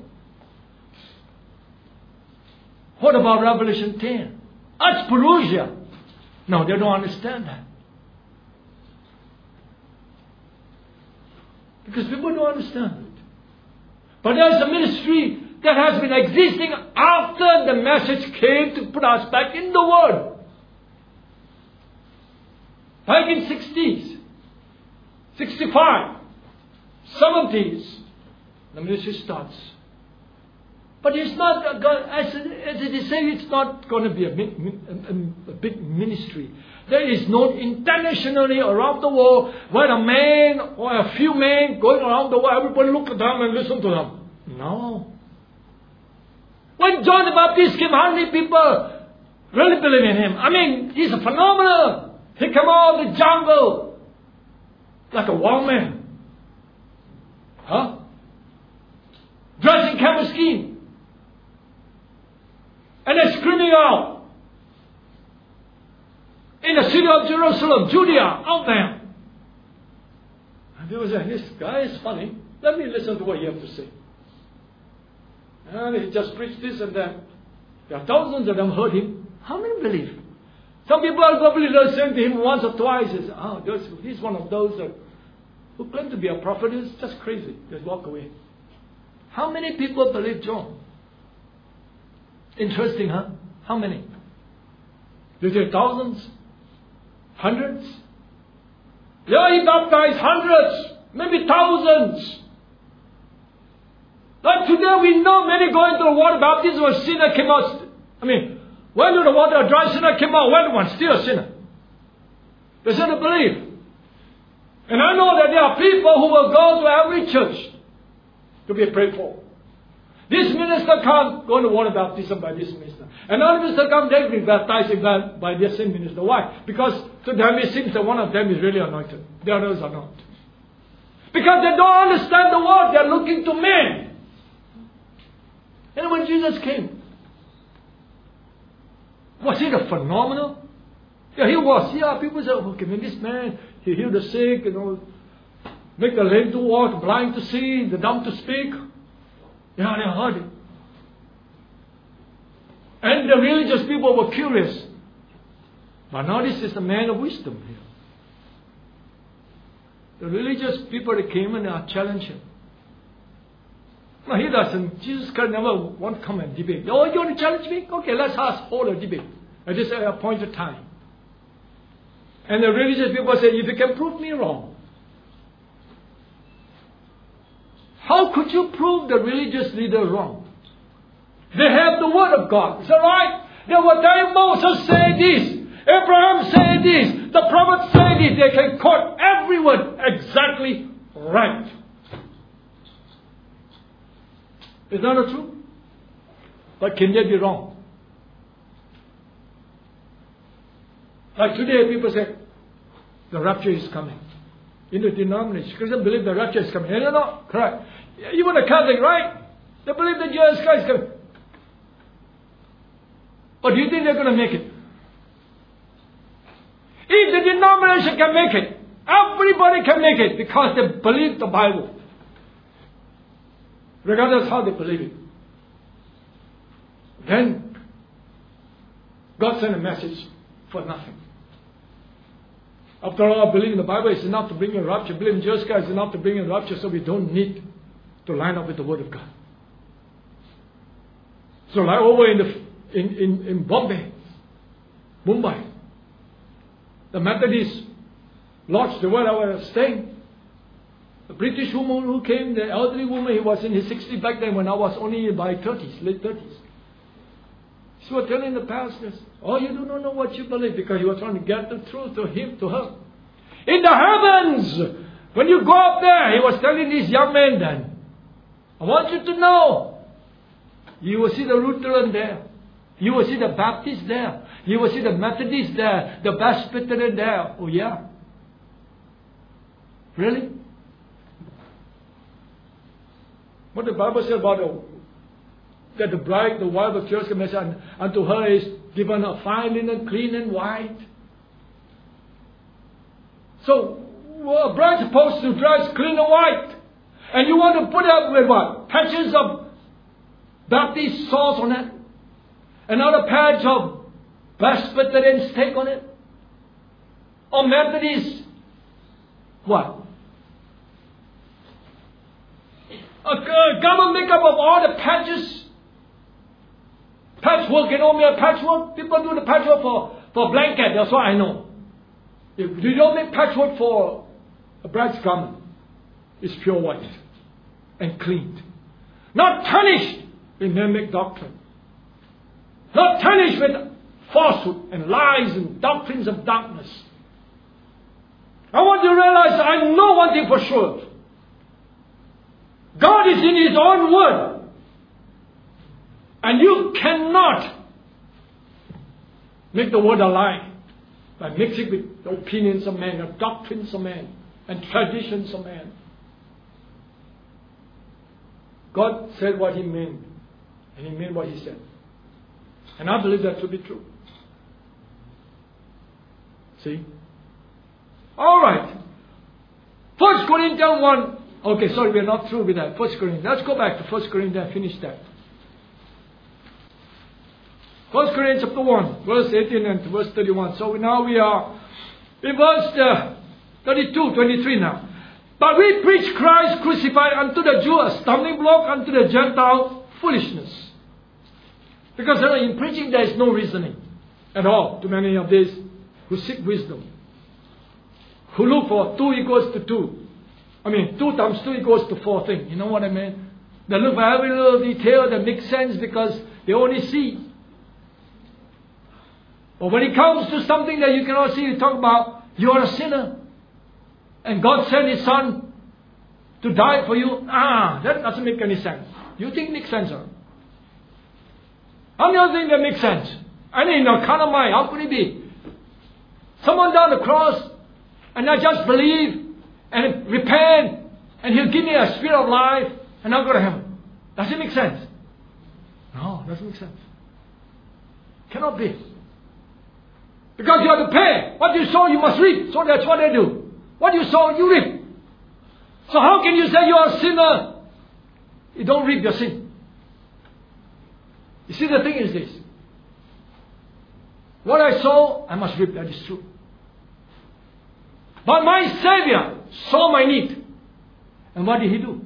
What about Revelation ten? That's Perusia. No, they don't understand that. Because people don't understand it. But there's a ministry that has been existing after the message came to put us back in the Word. Back in sixties, sixty-five, seventies, the ministry starts. But it's not, as it is said, it's not going to be a big, a big ministry. There is no internationally around the world where a man or a few men going around the world, everybody look at them and listen to them. No. When John the Baptist came, how many people really believe in him? I mean, he's a phenomenal. He came out of the jungle like a wild man. Huh? Dressed in camel skin. And they're screaming out in the city of Jerusalem, Judea, out there. And they were saying, this guy is funny. Let me listen to what you have to say. And he just preached this and that. There are thousands of them heard him. How many believe? Some people are probably listening to him once or twice. They say, oh, he's one of those that, who claim to be a prophet. He's just crazy. Just walk away. How many people believe John? Interesting, huh? How many? Is there thousands? Hundreds? Yeah, he baptized hundreds, maybe thousands. Like today we know many going to the water baptism when sinner came out. I mean, went to the water, a dry sinner came out, went one, still a sinner. They said to believe. And I know that there are people who will go to every church to be prayed for. This minister can't go to water baptism by this minister. Another minister can't take me baptized by, by this same minister. Why? Because to them it seems that one of them is really anointed. The others are not. Because they don't understand the word. They're looking to men. And when Jesus came, was he a phenomenal? Yeah, he was. Yeah, people say, okay, man, this man, he healed the sick, you know, make the lame to walk, blind to see, the dumb to speak. Yeah, they heard it. And the religious people were curious. But now this is the man of wisdom here. The religious people that came and are challenging him. No, he doesn't. Jesus Christ never want to come and debate. Oh, you want to challenge me? Okay, let's ask, hold a debate at this appointed time. And the religious people say, if you can prove me wrong. How could you prove the religious leader wrong? They have the word of God. Is that right? They were telling Moses say this. Abraham say this. The prophet say this. They can quote every word exactly right. Is that not true? But can they be wrong? Like today people say, the rapture is coming. In the denomination, Christians believe the rapture is coming. No, no, no, correct. Even the Catholic, right? They believe that Jesus Christ is coming. But do you think they're going to make it? If the denomination can make it, everybody can make it because they believe the Bible. Regardless how they believe it. Then God sent a message for nothing. After all, believing the Bible is enough to bring in rapture. Believing Jesus Christ is enough to bring in rapture, so we don't need to line up with the Word of God. So like over in the in, in, in Bombay, Mumbai, the Methodist lodge, the where I was staying, the British woman who came, the elderly woman, he was in his sixties back then when I was only in my thirties, late thirties. She was telling the pastors, oh, you do not know what you believe, because he was trying to get the truth to him, to her. In the heavens, when you go up there, he was telling these young men then, I want you to know, you will see the Lutheran there. You will see the Baptist there. You will see the Methodist there. The Presbyterian there. Oh yeah? Really? What the Bible says about the, that the bride, the wife of church, and unto her is given a fine linen, clean and white. So, well, a bride is supposed to dress clean and white. And you want to put up with what? Patches of Baptist sauce on it? Another patch of Presbyterian steak on it? Or Methodist? What? A government makeup of all the patches? Patchwork, you know me, a patchwork? People do the patchwork for, for blanket, that's what I know. If you don't make patchwork for a bride's garment, it's pure white and cleaned. Not tarnished with man-made doctrine. Not tarnished with falsehood and lies and doctrines of darkness. I want you to realize I know one thing for sure. God is in His own word. And you cannot make the word a lie. by mixing with the opinions of men, the doctrines of men, and traditions of men. God said what He meant, and He meant what He said. And I believe that to be true. See? All right. First Corinthians one. Okay, sorry, we are not through with that. First Corinthians. Let's go back to First Corinthians and finish that. First Corinthians chapter one, verse eighteen and verse thirty-one. So now we are in verse uh, thirty-two, twenty-three now. But we preach Christ crucified, unto the Jew a stumbling block, unto the Gentile foolishness. Because you know, in preaching there is no reasoning at all to many of these who seek wisdom, who look for two equals to two. I mean, two times two equals to four thing. You know what I mean? They look for every little detail that makes sense because they only see. But when it comes to something that you cannot see, you talk about, you are a sinner. And God sent His Son to die for you. Ah, that doesn't make any sense. You think it makes sense, huh? How many other things that make sense? I mean, in a kind of mind, how could it be? Someone died on the cross, and I just believe, and repent, and He'll give me a spirit of life, and I'll go to heaven. Does it make sense? No, it doesn't make sense. Cannot be. Because you have to pay. What you sow, you must reap. So that's what they do. What you sow, you reap. So how can you say you are a sinner? You don't reap your sin. You see, the thing is this. What I sow, I must reap. That is true. But my Savior saw my need. And what did He do?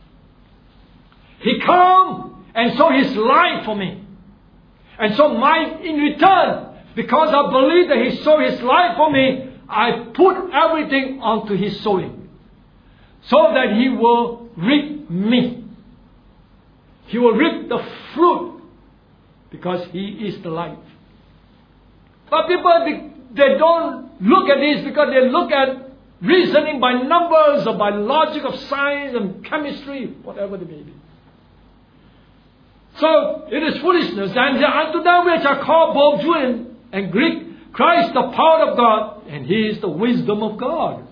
He came and saw His life for me. And so my, in return, because I believe that He saw His life for me, I put everything onto His sowing. So that He will reap me. He will reap the fruit. Because He is the life. But people, they don't look at this because they look at reasoning by numbers or by logic of science and chemistry, whatever they may be. So, it is foolishness. And unto them which are called both Jew and, and Greek, Christ the power of God, and He is the wisdom of God.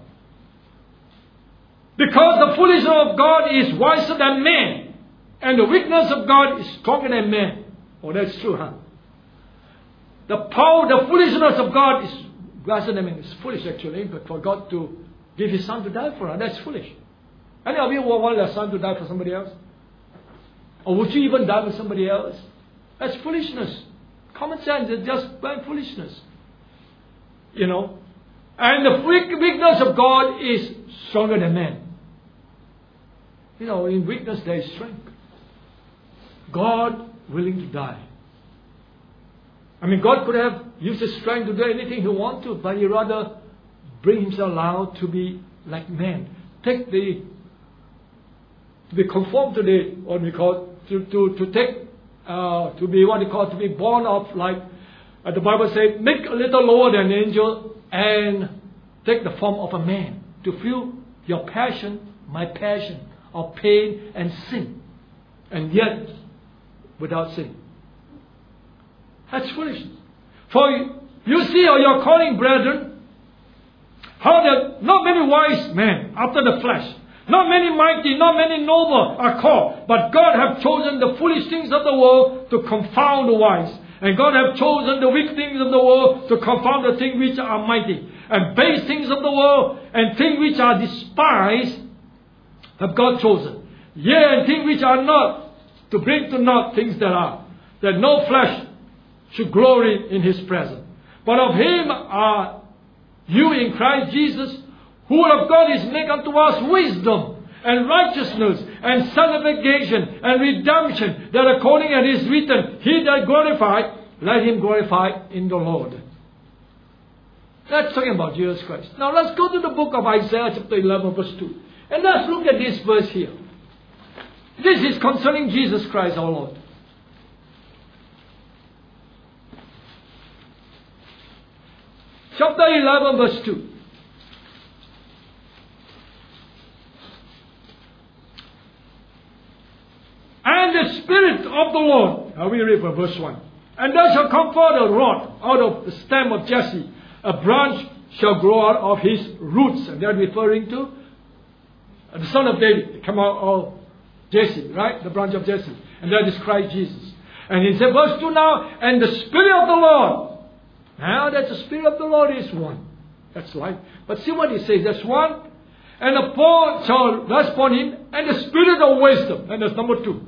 Because the foolishness of God is wiser than man, and the weakness of God is stronger than man. Oh, that's true, huh? The power, the foolishness of God is wiser than man. It's foolish actually, but for God to give His Son to die for us, that's foolish. Any of you would want your Son to die for somebody else? Or would you even die for somebody else? That's foolishness. Common sense is just plain foolishness. You know? And the weakness of God is stronger than man. You know, in weakness there is strength. God willing to die. I mean, God could have used His strength to do anything He wanted to, but He rather bring Himself out to be like man. Take the, to be conformed to the, what we call, to, to, to take, uh, to be what we call, to be born of, like, uh, the Bible says, make a little lower than an angel and take the form of a man to feel your passion, my passion, of pain and sin. And yet, without sin. That's foolishness. For you see, or your calling, brethren, how that not many wise men after the flesh, not many mighty, not many noble are called, but God hath chosen the foolish things of the world to confound the wise. And God hath chosen the weak things of the world to confound the things which are mighty. And base things of the world and things which are despised have God chosen. Yea, and things which are not, to bring to naught things that are, that no flesh should glory in His presence. But of Him are you in Christ Jesus, who of God is made unto us wisdom and righteousness and sanctification and redemption, that according as it is written, He that glorified, let him glorify in the Lord. That's talking about Jesus Christ. Now let's go to the book of Isaiah chapter eleven verse two. And let's look at this verse here. This is concerning Jesus Christ our Lord. Chapter eleven verse two. And the Spirit of the Lord, now we read from verse one. And thou shalt come forth a rod out of the stem of Jesse, A branch shall grow out of his roots. And they're referring to the son of David. Come out of Jesse, right? The branch of Jesse. And that is Christ Jesus. And he said, verse two now, and the Spirit of the Lord. Now that the Spirit of the Lord is one. That's life. But see what he says. That's one. And upon shall rest upon him, and the Spirit of wisdom. And that's number two.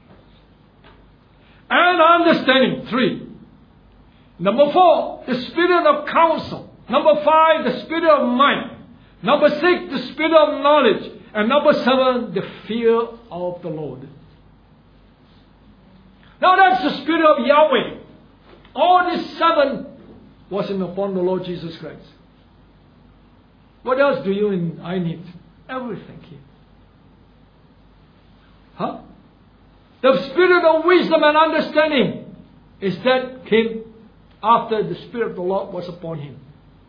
And understanding. Three. Number four, the Spirit of counsel. Number five, the Spirit of might. Number six, the Spirit of knowledge. And number seven, the fear of the Lord. Now that's the Spirit of Yahweh. All these seven was in upon the Lord Jesus Christ. What else do you and I need? Everything here. Huh? The Spirit of wisdom and understanding is that came after the Spirit of the Lord was upon him.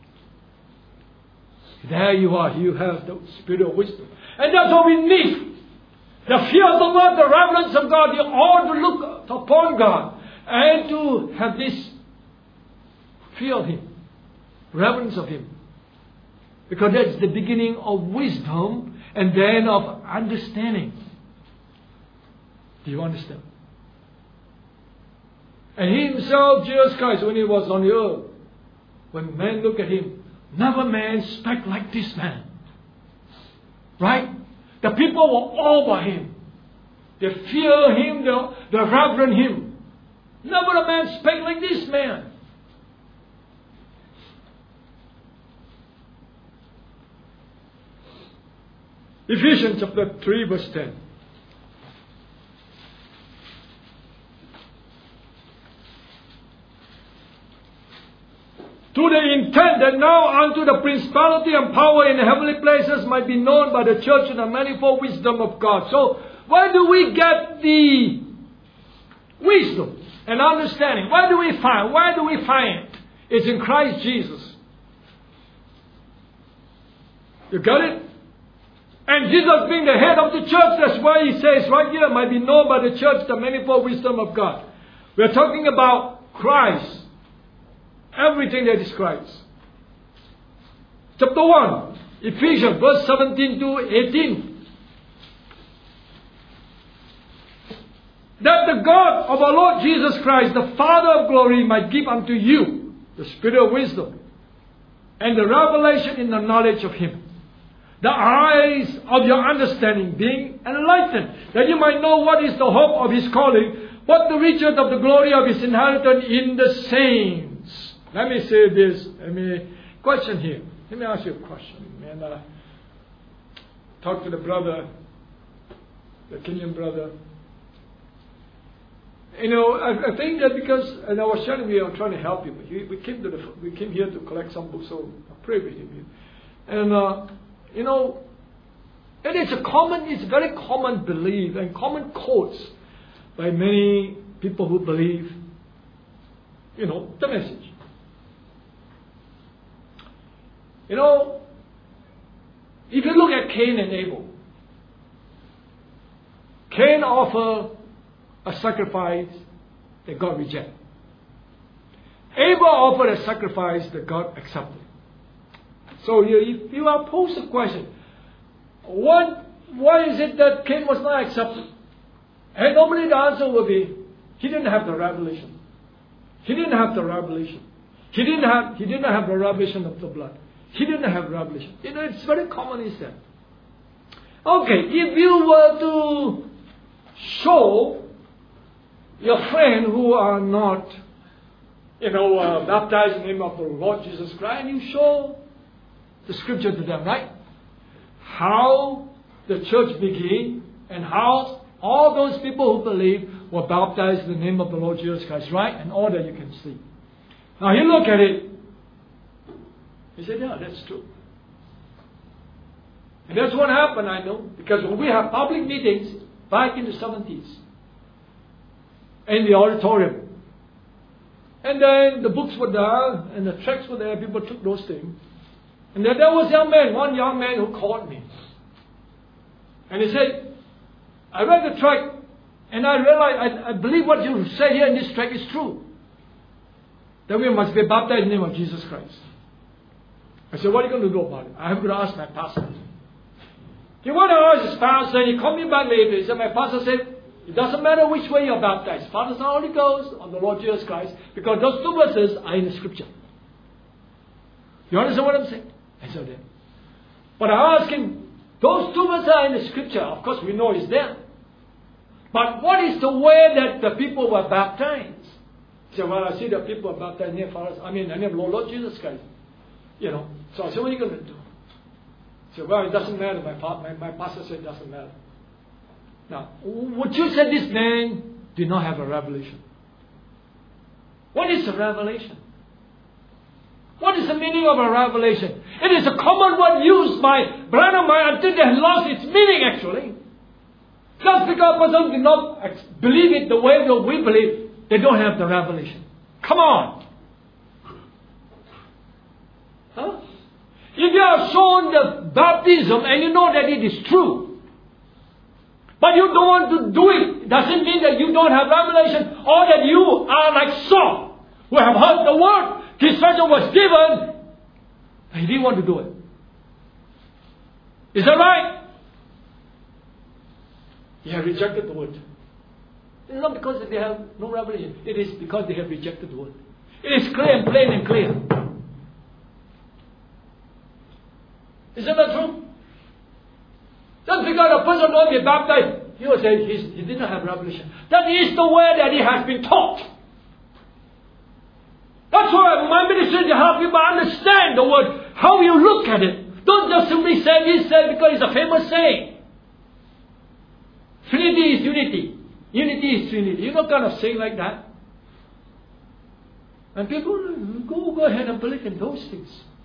There you are. You have the Spirit of wisdom. And that's what we need. The fear of the Lord, the reverence of God. You ought to look upon God and to have this fear of Him, reverence of Him. Because that's the beginning of wisdom and then of understanding. Do you understand? And He Himself, Jesus Christ, when He was on the earth, when men look at Him, never man spake like this man. Right? The people were over Him. They fear Him, they, they reverence Him. Never a man spake like this man. Ephesians chapter three verse ten. To the intent that now unto the principality and power in the heavenly places might be known by the church and the manifold wisdom of God. So, where do we get the wisdom and understanding? Where do we find? Where do we find it? It's in Christ Jesus. You got it? And Jesus being the head of the church, that's why He says right here, might be known by the church the manifold wisdom of God. We're talking about Christ. Everything that is Christ. Chapter one, Ephesians, verse seventeen to eighteen. That the God of our Lord Jesus Christ, the Father of glory, might give unto you the Spirit of wisdom and the revelation in the knowledge of Him. The eyes of your understanding being enlightened, that you might know what is the hope of His calling, what the riches of the glory of His inheritance in the saints. Let me say this. Let me question here. Let me ask you a question. And uh, talk to the brother, the Kenyan brother. You know, I, I think that because, and I was telling you, I'm trying to help him. We, we came to the, we came here to collect some books, so I pray with him. And uh, you know, it is a common, it's a very common belief and common quotes by many people who believe, you know, the message. You know, if you look at Cain and Abel, Cain offered a sacrifice that God rejected. Abel offered a sacrifice that God accepted. So if you are posed a question, what, why is it that Cain was not accepted? And normally the answer will be, he didn't have the revelation. He didn't have the revelation. He didn't have, he didn't have the revelation of the blood. He didn't have revelation. You know, it's very common, is that? Okay, if you were to show your friend who are not, you know, uh, baptized in the name of the Lord Jesus Christ, and you show the scripture to them, right? How the church began and how all those people who believe were baptized in the name of the Lord Jesus Christ, right? And all that you can see. Now you look at it. He said, yeah, that's true. And that's what happened, I know. Because when we have public meetings back in the seventies, in the auditorium, and then the books were there, and the tracts were there, people took those things. And then there was a young man, one young man who called me. And he said, I read the tract, and I realized, I, I believe what you say here in this tract is true. That we must be baptized in the name of Jesus Christ. I said, what are you going to do about it? I'm going to ask my pastor. He went to ask his pastor, and he called me back later. He said, my pastor said, it doesn't matter which way you're baptized. Father, Son, Holy Ghost, on the Lord Jesus Christ, because those two verses are in the Scripture. You understand what I'm saying? I said that. But I asked him, those two verses are in the Scripture. Of course, we know it's there. But what is the way that the people were baptized? He said, well, I see that people are baptized near Father, I mean, near Lord Jesus Christ. You know. So I said, what are you going to do? He said, well, it doesn't matter. My, my, my pastor said it doesn't matter. Now, would you say this man did not have a revelation? What is a revelation? What is the meaning of a revelation? It is a common word used by Branham until they have lost its meaning actually. Just because a person did not believe it the way that we believe, they don't have the revelation. Come on. Huh? If you are shown the baptism and you know that it is true, but you don't want to do it, doesn't mean that you don't have revelation or that you are like Saul, who have heard the word, his instruction was given, and he didn't want to do it. Is that right? He has rejected the word. It is not because they have no revelation. It is because they have rejected the word. It is clear and plain and clear. Isn't that true? Just because a person won't be baptized, he will say he's, he didn't have revelation. That is the way that he has been taught. That's why my ministry to help you understand the word, how you look at it. Don't just simply say he said because it's a famous saying. Trinity is unity. Unity is Trinity. You know kind of saying like that. And people go, go ahead and believe in those things.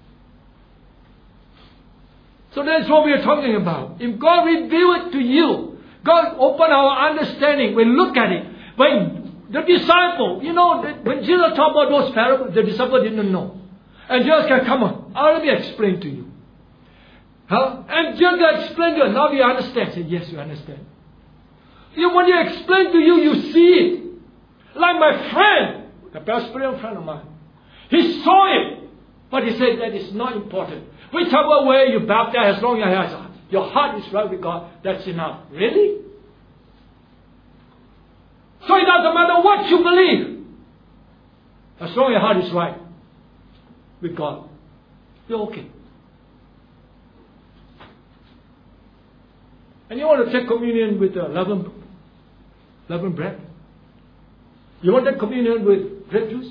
So that's what we are talking about. If God reveal it to you, God open our understanding, we look at it. When the disciple, you know, when Jesus talked about those parables, the disciple didn't know. And Jesus can come on, I'll let me explain to you. Huh? And Jesus can explain to you, now you understand. Say, yes, you understand. You, when you explain to you, you see it. Like my friend, the Presbyterian friend of mine. He saw it, but he said that is not important. Whichever way you baptize, as long as your heart is right with God, that's enough. Really? So it doesn't matter what you believe. As long as your heart is right with God, you're okay. And you want to take communion with uh, leavened, leavened bread? You want to take communion with grape juice?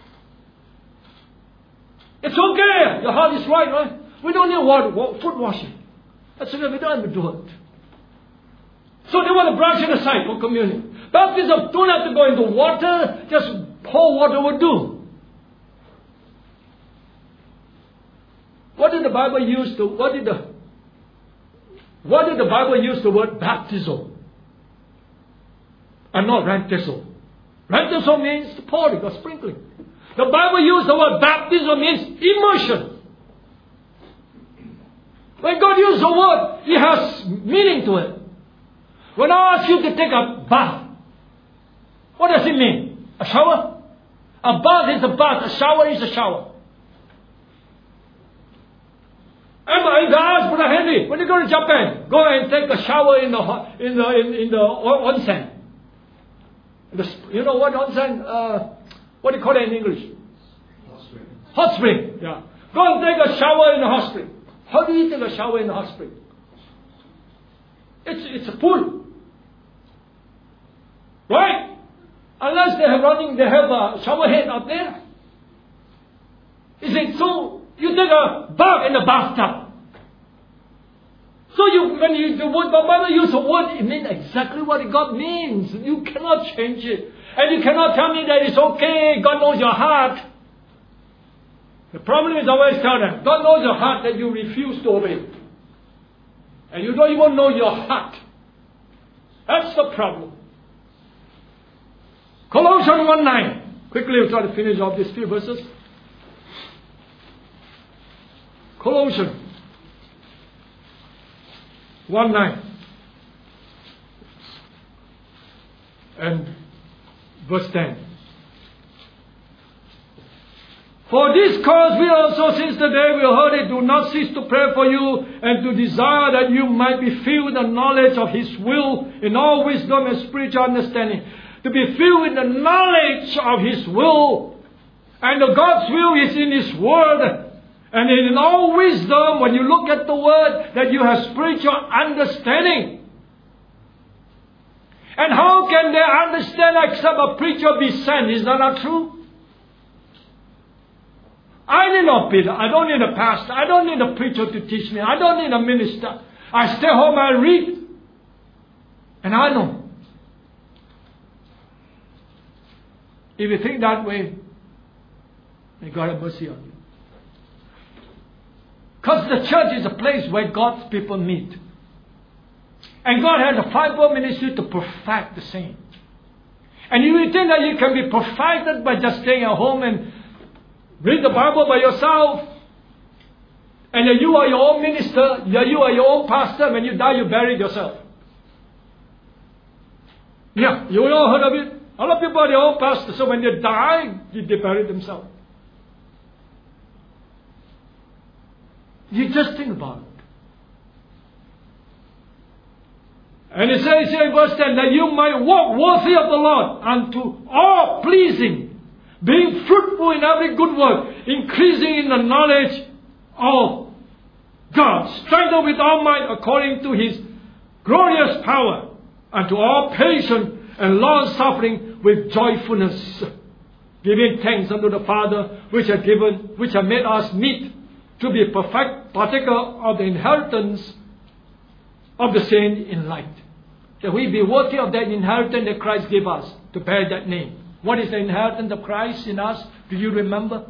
It's okay. Your heart is right, right? We don't need water, foot washing. That's okay. We don't have to do it. So they want to brush it aside for communion. Baptism don't have to go into water. Just pour water will do. What did the Bible use to? What did the? What did the Bible use the word baptism? And not baptism. Baptism means pouring or sprinkling. The Bible used the word baptism means immersion. When God used the word, it has meaning to it. When I ask you to take a bath, what does it mean? A shower? A bath is a bath, a shower is a shower. And if I ask Brother Henry, when you go to Japan, go and take a shower in the in the in, in the onsen. The, you know what onsen? Uh, what do you call it in English? Hot spring. Hot spring. Yeah. Go and take a shower in the hot spring. How do you take a shower in the hot spring? It's it's a pool, right? Unless they have running, they have a shower head up there. Is it so? You take a bath in the bathtub. So you, when you the word, the Bible use a word, it means exactly what God means. You cannot change it, and you cannot tell me that it's okay. God knows your heart. The problem is, I always tell them, God knows your heart that you refuse to obey, and you don't even know your heart. That's the problem. Colossians one nine. Quickly, we'll try to finish off these few verses. Colossians one nine and verse ten. For this cause we also, since the day we heard it, do not cease to pray for you and to desire that you might be filled with the knowledge of His will in all wisdom and spiritual understanding. To be filled with the knowledge of His will. And the God's will is in His Word. And in all wisdom, when you look at the Word, that you have spiritual understanding. And how can they understand except a preacher be sent? Is that not true? I need no Peter. I don't need a pastor. I don't need a preacher to teach me. I don't need a minister. I stay home, I read. And I know. If you think that way, may God have mercy on you. Because the church is a place where God's people meet. And God has a fivefold ministry to perfect the saints. And you think that you can be perfected by just staying at home and read the Bible by yourself. And that you are your own minister. You are your own pastor. When you die, you bury yourself. Yeah, you all heard of it. A lot of people are their own pastor. So when they die, they bury themselves. You just think about it. And it says here in verse ten, that you might walk worthy of the Lord unto all pleasing, being fruitful in every good work, increasing in the knowledge of God, strengthened with all might according to His glorious power, unto all patience and long suffering with joyfulness, giving thanks unto the Father, which hath given, which hath made us meet to be perfect partaker of the inheritance of the saints in light. That we be worthy of that inheritance that Christ gave us to bear that name. What is the inheritance of Christ in us? Do you remember?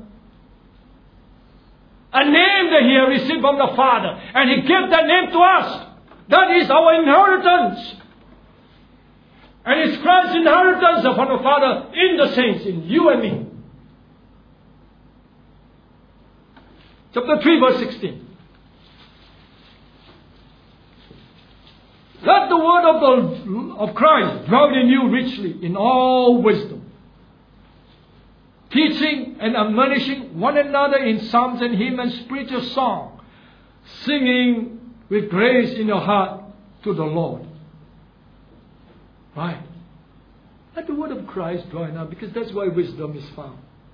A name that He has received from the Father. And He gave that name to us. That is our inheritance. And it's Christ's inheritance from the Father in the saints, in you and me. Chapter three, verse sixteen. Let the word of, the, of Christ dwell in you richly in all wisdom, teaching and admonishing one another in psalms and hymns and spiritual song, singing with grace in your heart to the Lord. Right. Let the word of Christ dwell in us, because that's why wisdom is found.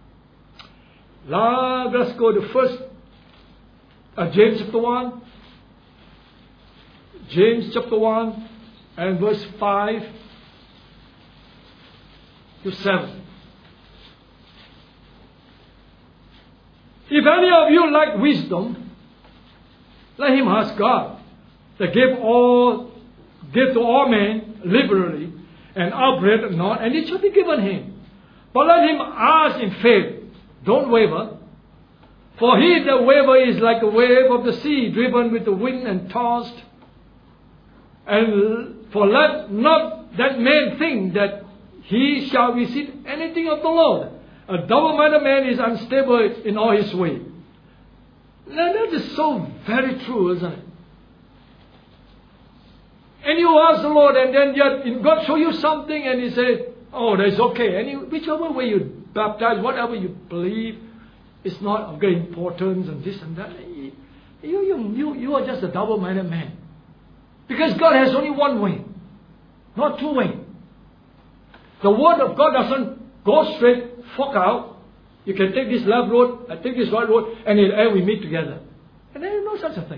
Now, let's go to first uh, James chapter one. James chapter one and verse five to seven. If any of you lack wisdom, let him ask God, that give all, give to all men liberally, and upbraid not, and it shall be given him. But let him ask in faith. Don't waver. For he that waver is like a wave of the sea, driven with the wind and tossed. And for let not that man think that he shall receive anything of the Lord. A double-minded man is unstable in all his way. Now that is so very true, isn't it? And you ask the Lord, and then yet God show you something, and He say, "Oh, that's okay." And you, whichever way you baptize, whatever you believe, it's not of great importance, and this and that. You, you, you, you are just a double-minded man. Because God has only one way, not two ways. The Word of God doesn't go straight, fork out. You can take this left road, I take this right road, and in the end we meet together. And there is no such a thing.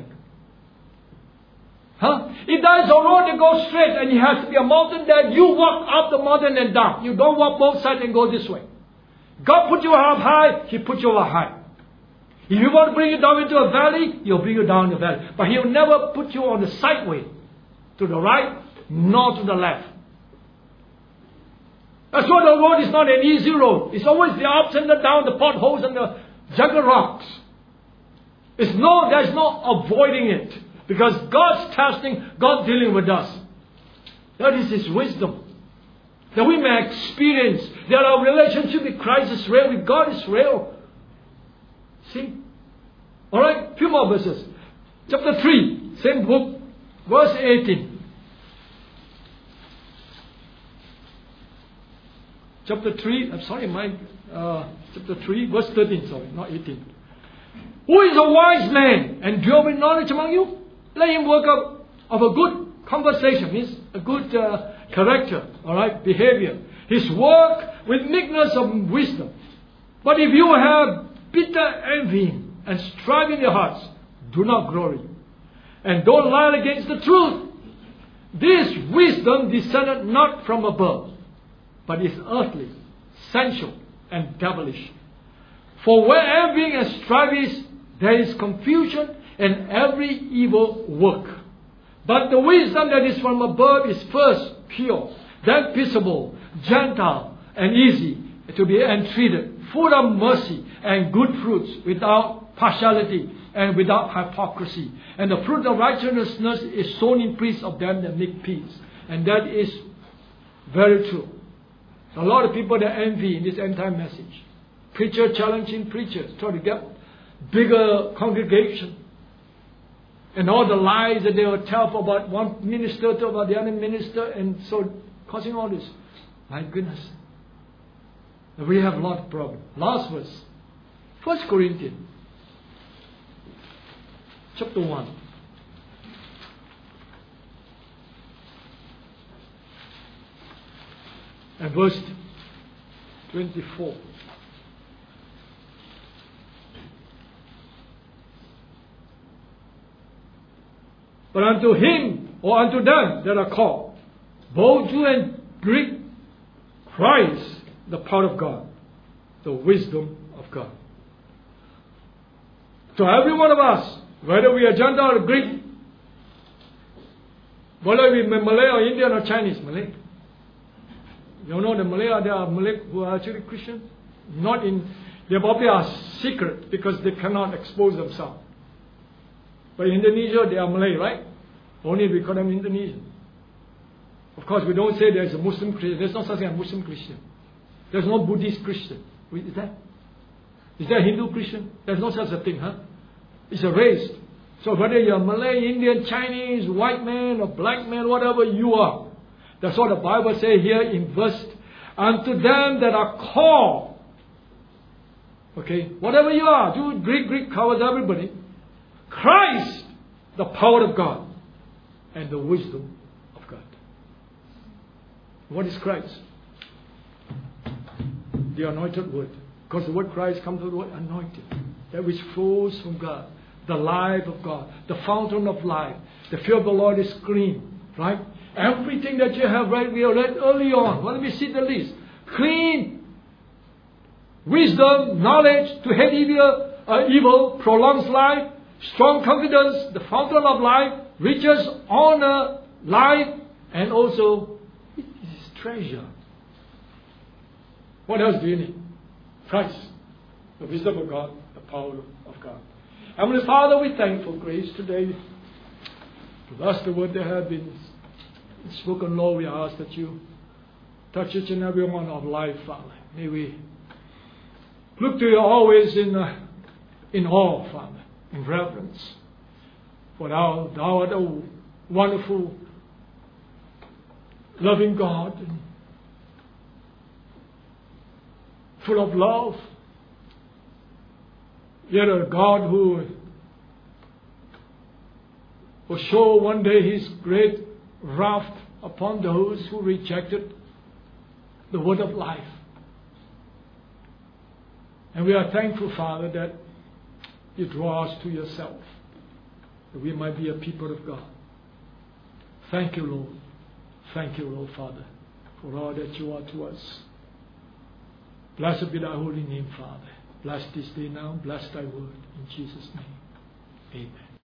Huh? If there is a road that goes straight and it has to be a mountain there, you walk up the mountain and down. You don't walk both sides and go this way. God put you up high, He put you up high. If you want to bring you down into a valley, He'll bring you down the valley. But He'll never put you on the sideway, to the right, nor to the left. That's why the road is not an easy road. It's always the ups and the downs, the potholes and the jagged rocks. It's no, there's no avoiding it. Because God's testing, God's dealing with us. That is His wisdom. That we may experience that our relationship with Christ is real, with God is real. See? Alright, few more verses. Chapter three, same book, verse eighteen. Chapter three, I'm sorry, my uh, chapter three, verse thirteen, sorry, not eighteen. Who is a wise man and dwell with knowledge among you? Let him work up of a good conversation, means a good uh, character, alright, behavior. His work with meekness of wisdom. But if you have bitter envying and strife in your hearts, do not glory. And don't lie against the truth. This wisdom descended not from above, but is earthly, sensual, and devilish. For where envying and strife is, there is confusion and every evil work. But the wisdom that is from above is first pure, then peaceable, gentle, and easy to be entreated, full of mercy and good fruits, without partiality and without hypocrisy. And the fruit of righteousness is sown in peace of them that make peace. And that is very true. A lot of people that envy in this end time message. Preacher challenging preachers, try to get bigger congregation. And all the lies that they will tell about one minister to about the other minister, and so causing all this. My goodness. We have a lot of problems. Last verse. First Corinthians. Chapter one. And verse twenty-four. But unto him, or unto them that are called, both Jew and Greek, Christ, the power of God, the wisdom of God. To every one of us, whether we are Gentile or Greek, whether we are Malay or Indian or Chinese, Malay. You know the Malay, there are Malay who are actually Christian. Not in, they probably are secret because they cannot expose themselves. But in Indonesia, they are Malay, right? Only we call them Indonesian. Of course, we don't say there's a Muslim Christian. There's no such thing as Muslim Christian. There's no Buddhist Christian. Is that? Is there Hindu Christian? There's no such a thing, huh? It's a race. So whether you're Malay, Indian, Chinese, white man, or black man, whatever you are. That's what the Bible says here in verse. Unto them that are called. Okay? Whatever you are. Jew, Greek, Greek covers everybody. Christ, the power of God and the wisdom of God. What is Christ? The anointed word. Because the word Christ comes from the word anointed. That which flows from God. The life of God. The fountain of life. The fear of the Lord is clean. Right? Everything that you have read, we have read early on. Well, let me see the list. Clean. Wisdom, knowledge, to hate evil, uh, evil, prolongs life. Strong confidence, the fountain of life, riches, honor, life, and also his treasure. What else do you need? Christ, the wisdom of God, the power of God. Heavenly Father, we thank you for grace today. Bless the word that have been spoken, Lord. We ask that you touch each and every one of life, Father. May we look to you always in, uh, in awe, Father. In reverence. For thou, thou art a wonderful, loving God, and full of love. Yet a God who will show one day his great wrath upon those who rejected the word of life. And we are thankful, Father, that you draw us to yourself, that we might be a people of God. Thank you, Lord. Thank you, Lord, Father, for all that you are to us. Blessed be thy holy name, Father. Bless this day now. Bless thy word. In Jesus' name. Amen.